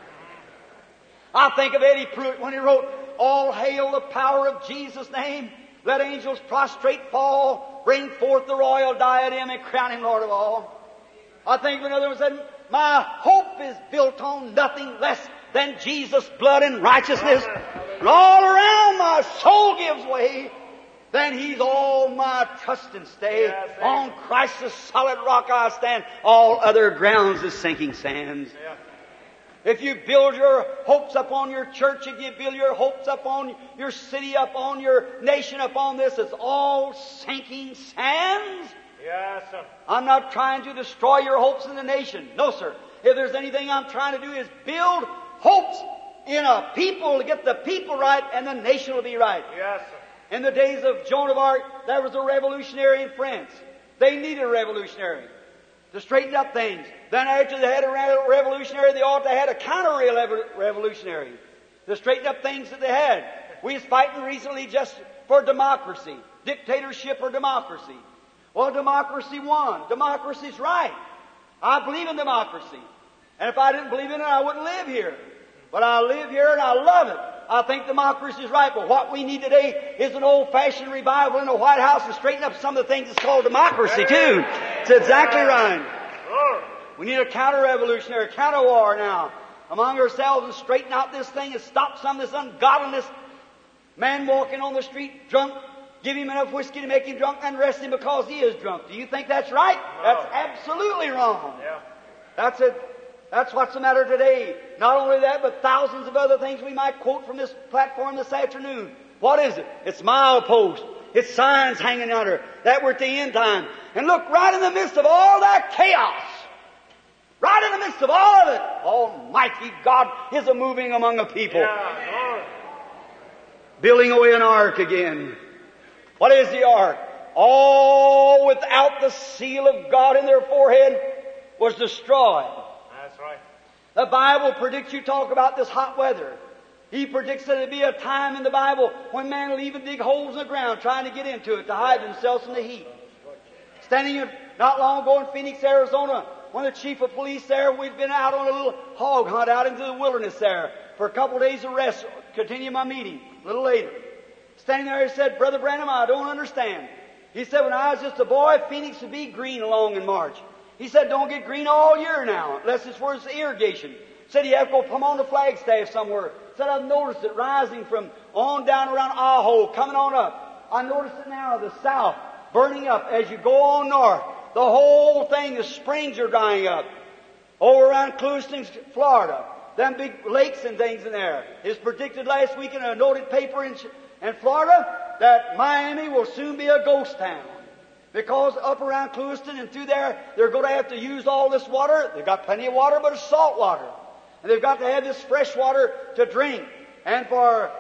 I think of Eddie Pruitt when he wrote, "All hail the power of Jesus' name. Let angels prostrate fall. Bring forth the royal diadem and crown him Lord of all." I think of another one said, "My hope is built on nothing less than Jesus' blood and righteousness. And all around my soul gives way. Then He's all my trust and stay. On Christ the solid rock I stand. All other grounds is sinking sands." If you build your hopes upon your church, if you build your hopes upon your city, upon your nation, upon this, it's all sinking sands. Yes, sir. I'm not trying to destroy your hopes in the nation. No, sir. If there's anything I'm trying to do is build hopes in a people to get the people right, and the nation will be right. Yes, sir. In the days of Joan of Arc, there was a revolutionary in France. They needed a revolutionary to straighten up things. Then after they had a revolutionary, they ought to have a counter-revolutionary to straighten up things that they had. We was fighting recently just for democracy, dictatorship or democracy. Well, democracy won. Democracy's right. I believe in democracy. And if I didn't believe in it, I wouldn't live here. But I live here and I love it. I think democracy is right. But what we need today is an old-fashioned revival in the White House to straighten up some of the things that's called democracy, too. It's exactly right. We need a counter-revolutionary, counter-war now among ourselves and straighten out this thing and stop some of this ungodliness. Man walking on the street drunk, give him enough whiskey to make him drunk and arrest him because he is drunk. Do you think that's right? That's absolutely wrong. That's it. That's what's the matter today. Not only that, but thousands of other things we might quote from this platform this afternoon. What is it? It's mileposts. It's signs hanging under that we're at the end time. And look, right in the midst of all that chaos, right in the midst of all of it, Almighty God is a moving among a people. Building away an ark again. What is the ark? All without the seal of God in their forehead was destroyed. That's right. The Bible predicts, you talk about this hot weather. He predicts that there'll be a time in the Bible when man will even dig holes in the ground trying to get into it to hide themselves from the heat. Standing not long ago in Phoenix, Arizona, one of the chief of police there, we'd been out on a little hog hunt out into the wilderness there for a couple of days of rest, continue my meeting a little later. Standing there, he said, "Brother Branham, I don't understand." He said, "When I was just a boy, Phoenix would be green along in March." He said, "Don't get green all year now, unless it's where it's irrigation." Said, "You have to go come on the flagstaff somewhere." Said, "I've noticed it rising from on down around Ajo, coming on up. I notice it now, the south, burning up as you go on north. The whole thing, the springs are drying up. Over around Clewiston, Florida. Them big lakes and things in there. It's predicted last week in a noted paper in Florida that Miami will soon be a ghost town. Because up around Clewiston and through there, they're going to have to use all this water. They've got plenty of water, but it's salt water. And they've got to have this fresh water to drink and for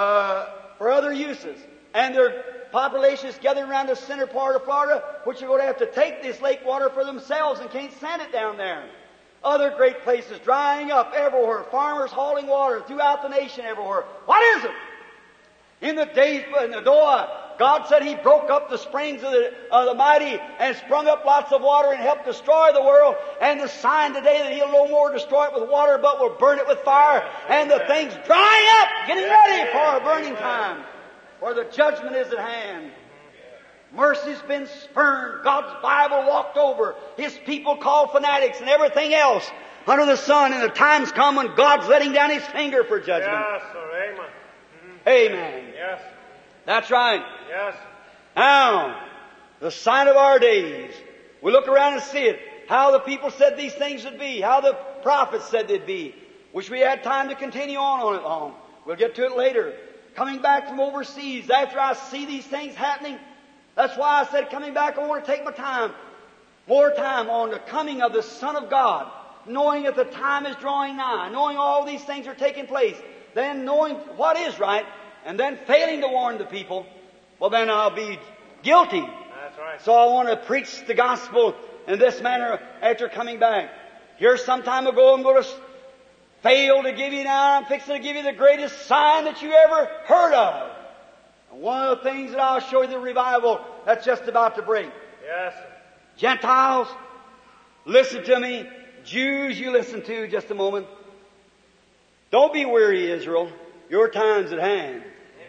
other uses. And their population is gathering around the center part of Florida, which are going to have to take this lake water for themselves and can't send it down there. Other great places drying up everywhere. Farmers hauling water throughout the nation everywhere. What is it? In the days in the Noah, God said He broke up the springs of the mighty and sprung up lots of water and helped destroy the world. And the sign today that He'll no more destroy it with water, but will burn it with fire. And the thing's drying up, getting ready for a burning time, where the judgment is at hand. Mercy's been spurned. God's Bible walked over. His people called fanatics and everything else under the sun. And the time's come when God's letting down His finger for judgment. Yes, sir. Amen. Amen. Yes. That's right. Yes. Now, the sign of our days. We look around and see it. How the people said these things would be. How the prophets said they'd be. Wish we had time to continue on it long. We'll get to it later. Coming back from overseas, after I see these things happening, that's why I said coming back, I want to take my time, more time on the coming of the Son of God, knowing that the time is drawing nigh, knowing all these things are taking place, then knowing what is right, and then failing to warn the people, well then I'll be guilty That's right. So I want to preach the gospel in this manner after coming back. Here some time ago I'm going to fail to give you now. I'm fixing to give you the greatest sign that you ever heard of. And one of the things that I'll show you the revival that's just about to break. Yes. Gentiles, listen to me. Jews, you listen to just a moment. Don't be weary, Israel. Your time's at hand.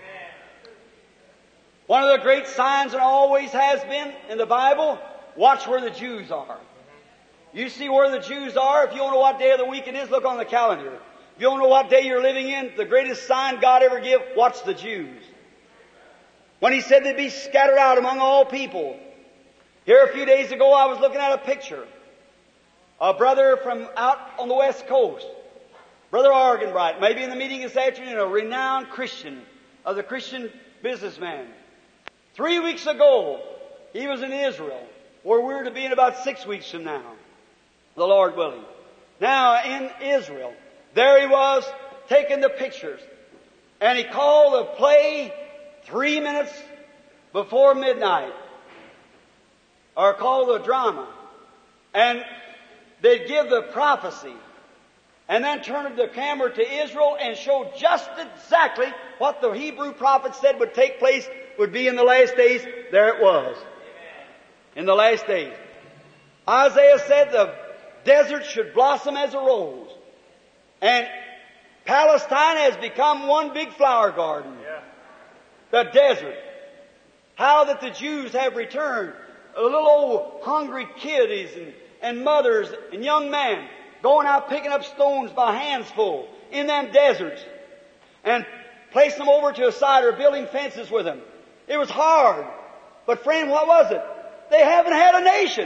One of the great signs that always has been in the Bible, watch where the Jews are. You see where the Jews are. If you don't know what day of the week it is, look on the calendar. If you don't know what day you're living in, the greatest sign God ever gave, watch the Jews. When He said they'd be scattered out among all people. Here a few days ago I was looking at a picture. A brother from out on the West Coast, Brother Argenbright, maybe in the meeting this afternoon, a renowned Christian, of the Christian businessman. 3 weeks ago, he was in Israel, where we're to be in about 6 weeks from now, the Lord willing. Now, in Israel, there he was, taking the pictures. And he called the play 3 minutes before midnight. Or called the drama. And they'd give the prophecy. And then turn the camera to Israel and show just exactly what the Hebrew prophet said would take place, would be in the last days. There it was. In the last days. Isaiah said the desert should blossom as a rose. And Palestine has become one big flower garden. The desert. How that the Jews have returned. Little old hungry kiddies and mothers and young men going out picking up stones by handsful in them deserts and placing them over to a side or building fences with them. It was hard. But friend, what was it? They haven't had a nation.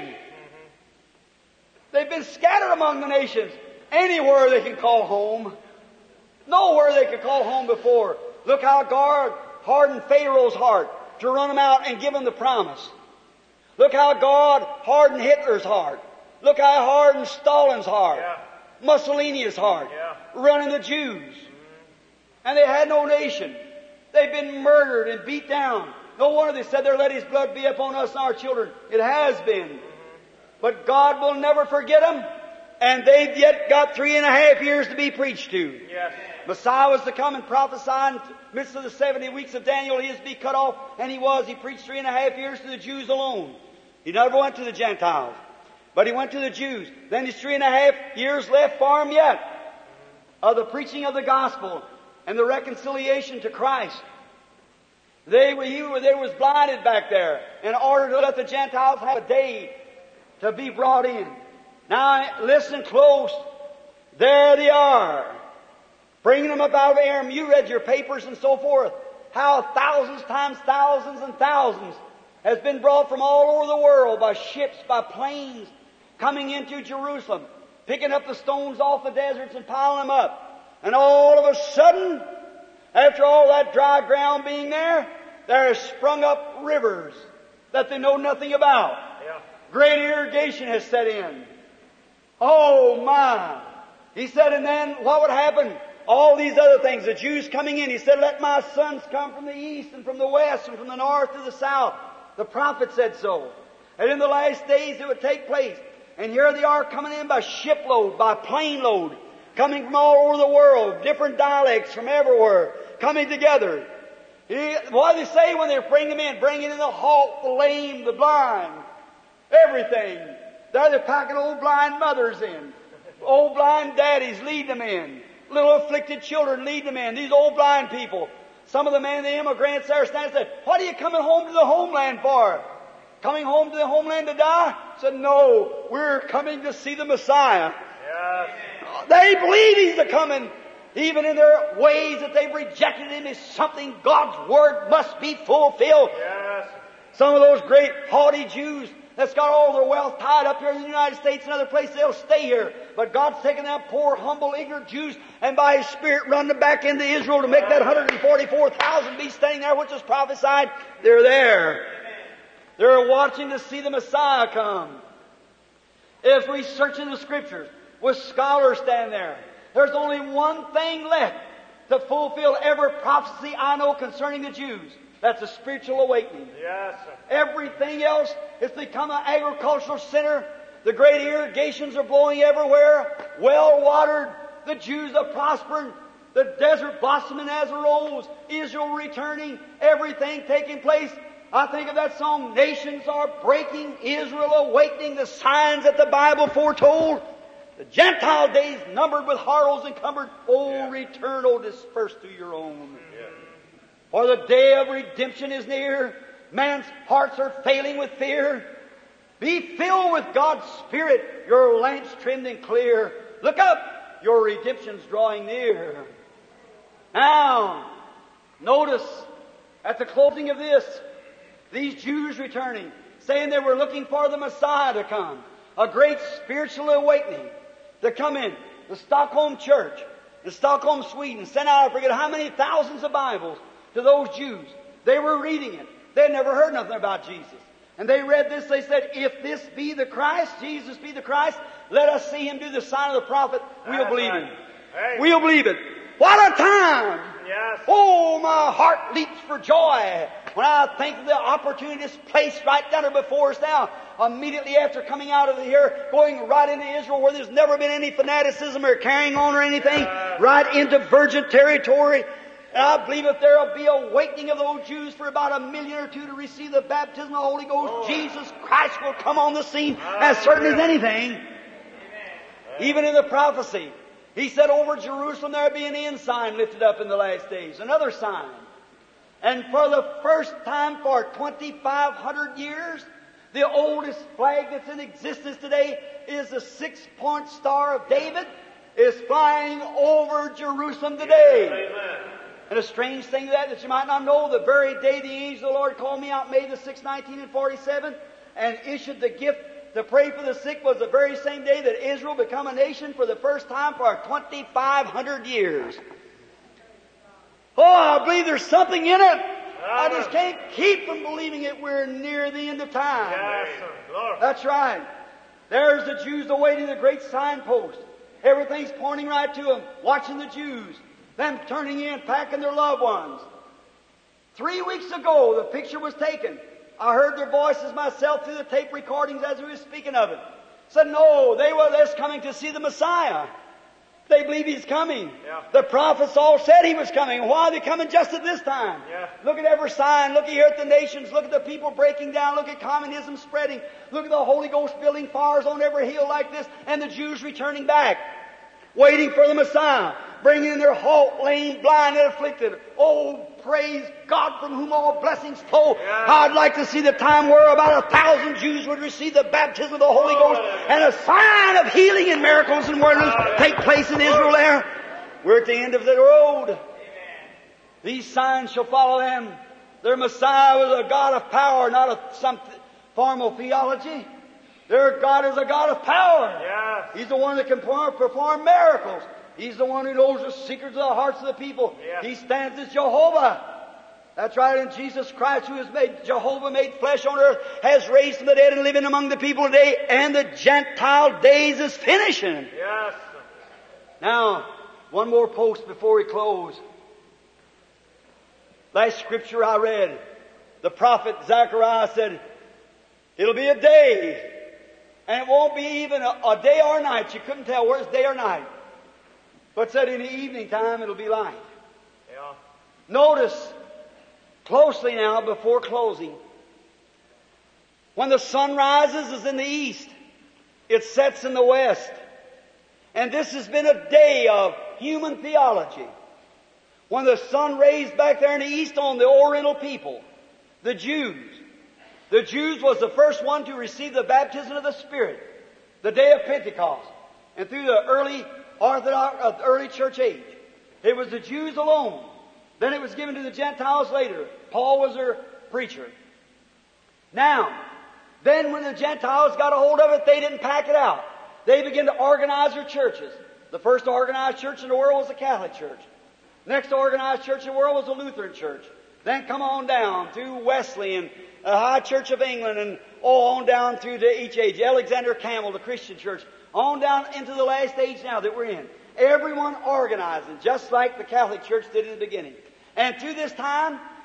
They've been scattered among the nations. Anywhere they can call home. Nowhere they could call home before. Look how God hardened Pharaoh's heart to run them out and give them the promise. Look how God hardened Hitler's heart. Look how He hardened Stalin's heart. Mussolini's heart. Running the Jews. And they had no nation. They've been murdered and beat down. No wonder they said there, let His blood be upon us and our children. It has been. But God will never forget them. And they've yet got 3.5 years to be preached to. Messiah was to come and prophesy in the midst of the 70 weeks of Daniel. He is to be cut off. And He was. He preached 3.5 years to the Jews alone. He never went to the Gentiles. But He went to the Jews. Then His 3.5 years left for Him yet. Of the preaching of the gospel. And the reconciliation to Christ. They was blinded back there. In order to let the Gentiles have a day to be brought in. Now listen close. There they are. Bringing them up out of Aram. You read your papers and so forth. How thousands times thousands and thousands has been brought from all over the world by ships, by planes, coming into Jerusalem, picking up the stones off the deserts and piling them up. And all of a sudden, after all that dry ground being there, there has sprung up rivers that they know nothing about. Great irrigation has set in. Oh my! He said, and then what would happen? All these other things, the Jews coming in. He said, let my sons come from the east and from the west and from the north to the south. The prophet said so. And in the last days it would take place. And here they are coming in by shipload, by plane load, coming from all over the world, different dialects from everywhere, coming together. What do they say when they bring them in? Bringing in the halt, the lame, the blind, everything. There they're packing old blind mothers in. Old blind daddies lead them in. Little afflicted children lead them in. These old blind people. Some of the men, the immigrants there stand and said, what are you coming home to the homeland for? Coming home to the homeland to die? Said, no, we're coming to see the Messiah. They believe He's a coming. Even in their ways that they've rejected Him is something God's Word must be fulfilled. Some of those great haughty Jews that's got all their wealth tied up here in the United States and other places, they'll stay here. But God's taken them poor, humble, ignorant Jews and by His Spirit run them back into Israel to make that 144,000 be standing there which was prophesied. They're there. They're watching to see the Messiah come. If we search in the Scriptures, with scholars stand there, there's only one thing left to fulfill every prophecy I know concerning the Jews. That's a spiritual awakening. Yes, sir. Everything else has become an agricultural center. The great irrigations are blowing everywhere. Well watered. The Jews are prospering. The desert blossoming as a rose. Israel returning. Everything taking place. I think of that song, nations are breaking, Israel awakening, the signs that the Bible foretold. The Gentile days numbered with horrors encumbered. Oh, return, oh, disperse to your own. For the day of redemption is near. Man's hearts are failing with fear. Be filled with God's Spirit, your lamps trimmed and clear. Look up, your redemption's drawing near. Now, notice, at the closing of this, these Jews returning, saying they were looking for the Messiah to come. A great spiritual awakening to come in. The Stockholm Church in Stockholm, Sweden, sent out, I forget how many thousands of Bibles to those Jews. They were reading it. They had never heard nothing about Jesus. And they read this, they said, if this be the Christ, Jesus be the Christ, let us see Him do the sign of the prophet. We'll believe Him. Hey. We'll believe it. What a time! Yes. Oh, my heart leaps for joy when I think of the opportunity that's placed right down there before us now. Immediately after coming out of here, going right into Israel where there's never been any fanaticism or carrying on or anything, right into virgin territory. And I believe that there will be a awakening of those Jews for about 1 million or 2 to receive the baptism of the Holy Ghost. Jesus Christ will come on the scene as certain as anything. Even in the prophecy, He said over Jerusalem there will be an end sign lifted up in the last days. Another sign. And for the first time for 2,500 years, the oldest flag that's in existence today is the 6-point Star of David is flying over Jerusalem today. Amen. And a strange thing that you might not know, the very day the angel of the Lord called me out, May the 6th, 1947, and issued the gift to pray for the sick was the very same day that Israel became a nation for the first time for 2,500 years. Oh, I believe there's something in it. I just can't keep from believing it. We're near the end of time. Yes, sir. Lord. That's right. There's the Jews awaiting the great signpost. Everything's pointing right to them, watching the Jews. Them turning in, packing their loved ones. 3 weeks ago, the picture was taken. I heard their voices myself through the tape recordings as we were speaking of it. Said, no, they were just coming to see the Messiah. They believe He's coming. Yeah. The prophets all said He was coming. Why are they coming just at this time? Yeah. Look at every sign. Look here at the nations. Look at the people breaking down. Look at communism spreading. Look at the Holy Ghost building fires on every hill like this. And the Jews returning back, waiting for the Messiah, bringing in their halt, lame, blind, and afflicted. Oh, praise God from whom all blessings flow. Yeah. I'd like to see the time where about 1,000 Jews would receive the baptism of the Holy Ghost and a sign of healing and miracles and wonders take place in Israel there. We're at the end of the road. These signs shall follow them. Their Messiah was a God of power, not of some formal theology. Their God is a God of power. Yes. He's the one that can perform miracles. He's the one who knows the secrets of the hearts of the people. Yes. He stands as Jehovah. That's right, and Jesus Christ, who has made Jehovah made flesh on earth, has raised from the dead and living among the people today, and the Gentile days is finishing. Yes. Now, one more post before we close. Last scripture I read, the prophet Zechariah said, it'll be a day, and it won't be even a day or a night. You couldn't tell where it's day or night. But said in the evening time it'll be light. Yeah. Notice closely now before closing. When the sun rises is in the east. It sets in the west. And this has been a day of human theology. When the sun raised back there in the east on the Oriental people, the Jews. The Jews was the first one to receive the baptism of the Spirit, the day of Pentecost. And through the early Orthodox, early church age, it was the Jews alone. Then it was given to the Gentiles later. Paul was their preacher. Now, then when the Gentiles got a hold of it, they didn't pack it out. They began to organize their churches. The first organized church in the world was the Catholic Church. Next organized church in the world was the Lutheran Church. Then come on down through Wesley and the High Church of England and on down through to each age. Alexander Campbell, the Christian Church. On down into the last age now that we're in. Everyone organizing, just like the Catholic Church did in the beginning. And through this time,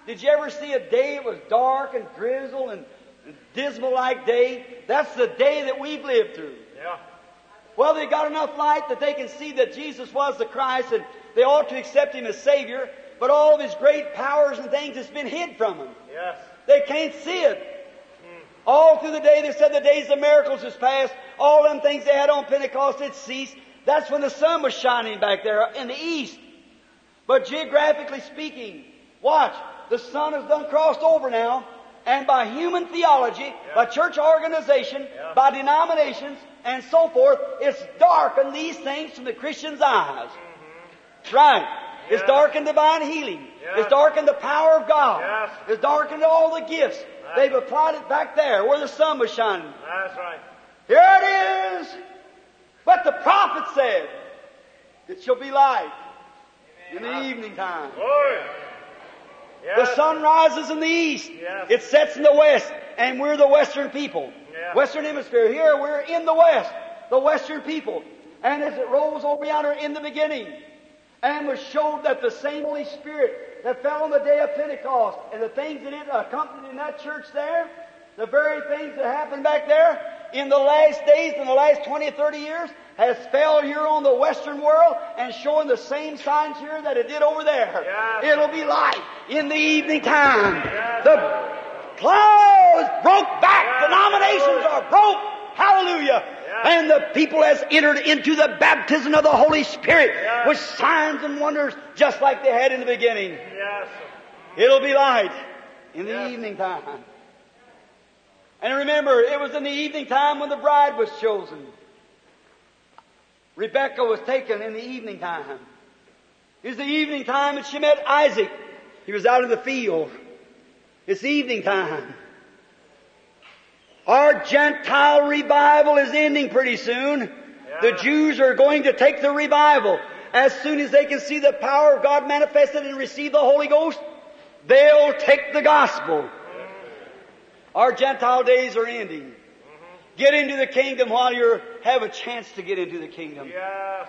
Did you ever see a day it was dark and drizzle and dismal like day? That's the day that we've lived through. Yeah. Well, they got enough light that they can see that Jesus was the Christ and they ought to accept Him as Savior, but all of His great powers and things has been hid from them. Yes. They can't see it. All through the day they said the days of miracles is past. All them things they had on Pentecost had ceased. That's when the sun was shining back there in the east. But geographically speaking, watch, the sun has done crossed over now, and by human theology, by church organization, by denominations, and so forth, it's darkened these things from the Christian's eyes. That's right. It's darkened divine healing. It's darkened the power of God. It's darkened all the gifts. They've applied it back there where the sun was shining. That's right. Here it is. But the prophet said, it shall be light in the evening time. Glory. The sun rises in the east. Yes. It sets in the west. And we're the western people. Yeah. Western hemisphere. Here we're in the west. The western people. And as it rolls over yonder in the beginning, and was showed that the same Holy Spirit that fell on the day of Pentecost and the things that it accompanied in that church there, the very things that happened back there in the last days, in the last 20 or 30 years, has fell here on the Western world and showing the same signs here that it did over there. Yes. It'll be light in the evening time. Yes. The clouds broke back. Yes. Denominations are broke. Hallelujah. Yes. And the people has entered into the baptism of the Holy Spirit with signs and wonders just like they had in the beginning. Yes. It'll be light in the evening time. And remember, it was in the evening time when the bride was chosen. Rebekah was taken in the evening time. It was the evening time that she met Isaac. He was out in the field. It's evening time. Our Gentile revival is ending pretty soon. The Jews are going to take the revival. As soon as they can see the power of God manifested and receive the Holy Ghost, they'll take the gospel. Our Gentile days are ending. Get into the kingdom while you have a chance to get into the kingdom. Yes.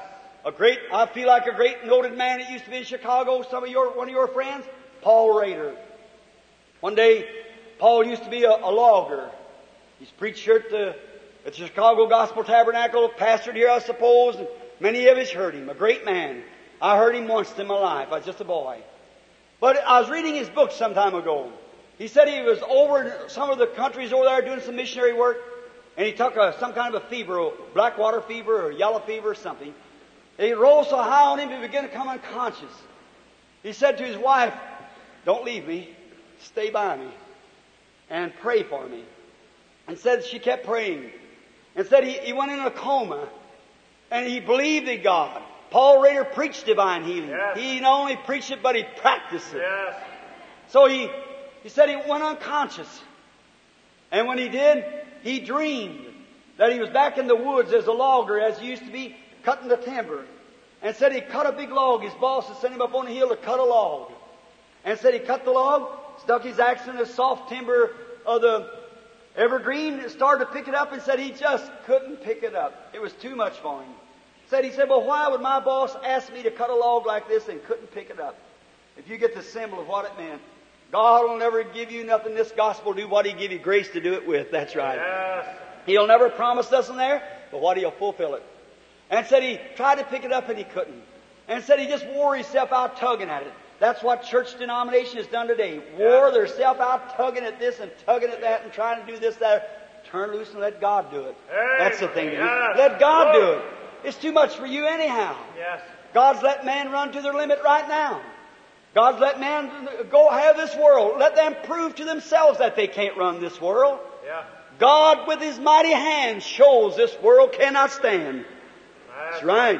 I feel like a great noted man that used to be in Chicago, one of your friends, Paul Rader. One day, Paul used to be a logger. He's preached here at the Chicago Gospel Tabernacle, pastored here, I suppose, and many of us heard him. A great man. I heard him once in my life. I was just a boy. But I was reading his book some time ago. He said he was over in some of the countries over there doing some missionary work, and he took some kind of a fever, black water fever or yellow fever or something. And he rose so high on him he began to come unconscious. He said to his wife, "Don't leave me. Stay by me and pray for me." And said she kept praying. And said he went in a coma. And he believed in God. Paul Rader preached divine healing. Yes. He not only preached it, but he practiced it. Yes. So he said he went unconscious. And when he did, he dreamed that he was back in the woods as a logger, as he used to be, cutting the timber. And said he cut a big log. His boss had sent him up on the hill to cut a log. And said he cut the log, stuck his axe in the soft timber of the evergreen, started to pick it up, and said he just couldn't pick it up. It was too much for him. He said, "Well, why would my boss ask me to cut a log like this and couldn't pick it up?" If you get the symbol of what it meant, God will never give you nothing this gospel do what He give you grace to do it with. That's right. Yes. He'll never promise us in there, but what He'll fulfill it. And said he tried to pick it up and he couldn't. And said he just wore himself out tugging at it. That's what church denomination has done today. Wore themselves out tugging at this and tugging at that and trying to do this, that. Turn loose and let God do it. That's the thing to do. Yes. Let God do it. It's too much for you anyhow. Yes. God's let man run to their limit right now. God's let man go have this world. Let them prove to themselves that they can't run this world. Yeah. God with His mighty hand shows this world cannot stand. That's right.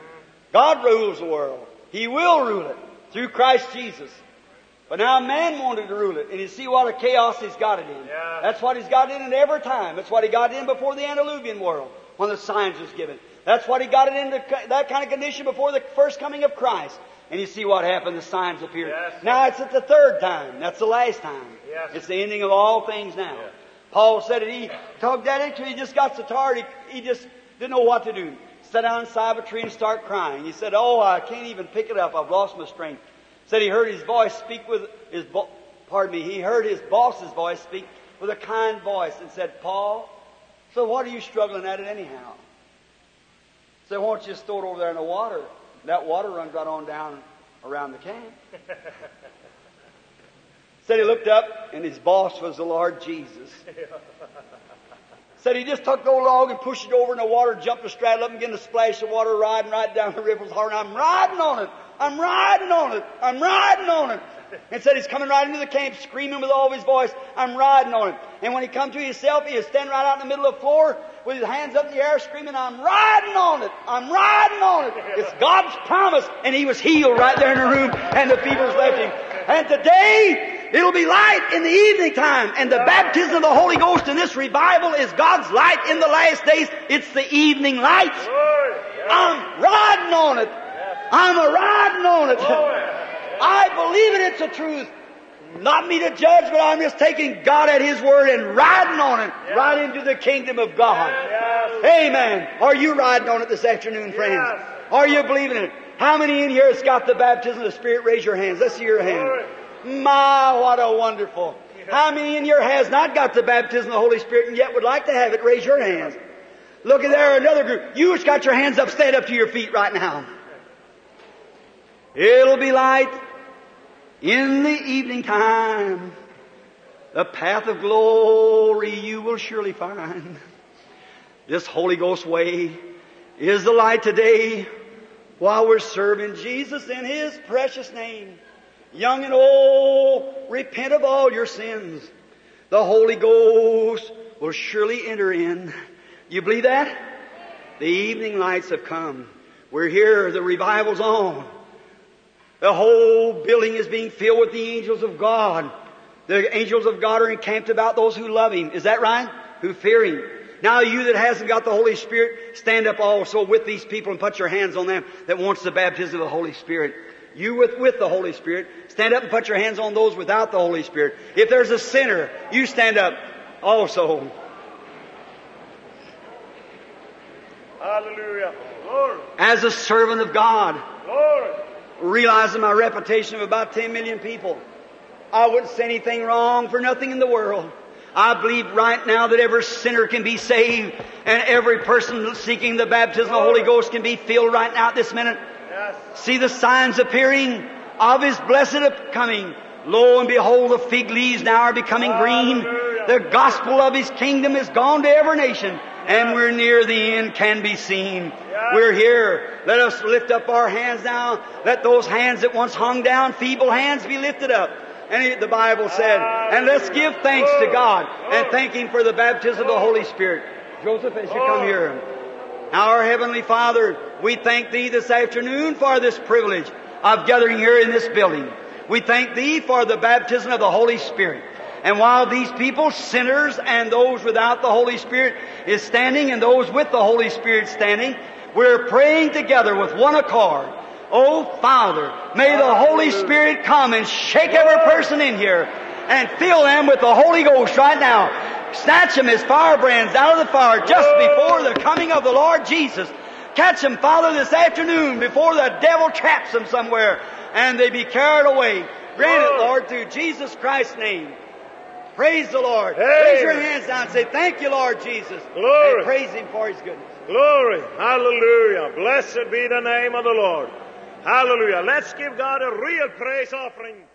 God rules the world. He will rule it through Christ Jesus. But now man wanted to rule it, and you see what a chaos He's got it in. Yeah. That's what He's got it in every time. That's what He got it in before the antediluvian world, when the signs was given. That's what He got it into that kind of condition before the first coming of Christ. And you see what happened, the signs appeared. Yes. Now it's at the third time. That's the last time. Yes. It's the ending of all things now. Yes. Paul said that he tugged at it till he just got so tired he just didn't know what to do. Sat down inside of a tree and start crying. He said, "Oh, I can't even pick it up. I've lost my strength." Said he heard his voice speak with pardon me, he heard his boss's voice speak with a kind voice and said, Paul, so what are you struggling at it anyhow? So why don't you just throw it over there in the water? That water runs right on down around the camp. Said he looked up and his boss was the Lord Jesus. Said he just took the old log and pushed it over in the water, jumped the straddle up and began to splash the water, riding right down the river's hard. I'm riding on it. I'm riding on it. I'm riding on it. And said he's coming right into the camp screaming with all of his voice, I'm riding on it. And when he come to himself, he was standing right out in the middle of the floor with his hands up in the air screaming, I'm riding on it. I'm riding on it. It's God's promise. And he was healed right there in the room and the fevers left him. And today, it'll be light in the evening time. And the baptism of the Holy Ghost in this revival is God's light in the last days. It's the evening light. I'm riding on it. I'm riding on it. I believe it. It's the truth. Not me to judge, but I'm just taking God at His word and riding on it right into the kingdom of God. Amen. Are you riding on it this afternoon, friends? Are you believing it? How many in here has got the baptism of the Spirit? Raise your hands. Let's see your hand. My, what a wonderful. How many in here has not got the baptism of the Holy Spirit and yet would like to have it? Raise your hands. Look at there, another group. You who's got your hands up, stand up to your feet right now. It'll be light in the evening time. The path of glory you will surely find. This Holy Ghost way is the light today while we're serving Jesus in His precious name. Young and old, repent of all your sins. The Holy Ghost will surely enter in. You believe that? The evening lights have come. We're here. The revival's on. The whole building is being filled with the angels of God. The angels of God are encamped about those who love Him. Is that right? Who fear Him. Now you that hasn't got the Holy Spirit, stand up also with these people and put your hands on them that wants the baptism of the Holy Spirit. You with the Holy Spirit, stand up and put your hands on those without the Holy Spirit. If there's a sinner, you stand up also. Hallelujah. Lord. As a servant of God, Lord. realizing my reputation of about 10 million people, I wouldn't say anything wrong for nothing in the world. I believe right now that every sinner can be saved and every person seeking the baptism of the Holy Ghost can be filled right now at this minute. Yes. See the signs appearing of His blessed coming. Lo and behold, the fig leaves now are becoming green. The gospel of His kingdom is gone to every nation. And we're near the end can be seen. We're here. Let us lift up our hands now. Let those hands that once hung down, feeble hands, be lifted up. And the Bible said, and let's give thanks to God and thank Him for the baptism of the Holy Spirit. Joseph, as you come here. Now, our Heavenly Father, we thank Thee this afternoon for this privilege of gathering here in this building. We thank Thee for the baptism of the Holy Spirit. And while these people, sinners and those without the Holy Spirit, is standing and those with the Holy Spirit standing, we're praying together with one accord. Oh, Father, may the Holy Spirit come and shake every person in here and fill them with the Holy Ghost right now. Snatch them as firebrands out of the fire just before the coming of the Lord Jesus. Catch them, Father, this afternoon before the devil traps them somewhere and they be carried away. Grant it, Lord, through Jesus Christ's name. Praise the Lord. Raise your hands down and say, thank you, Lord Jesus. Glory. And praise Him for His goodness. Glory. Hallelujah. Blessed be the name of the Lord. Hallelujah. Let's give God a real praise offering.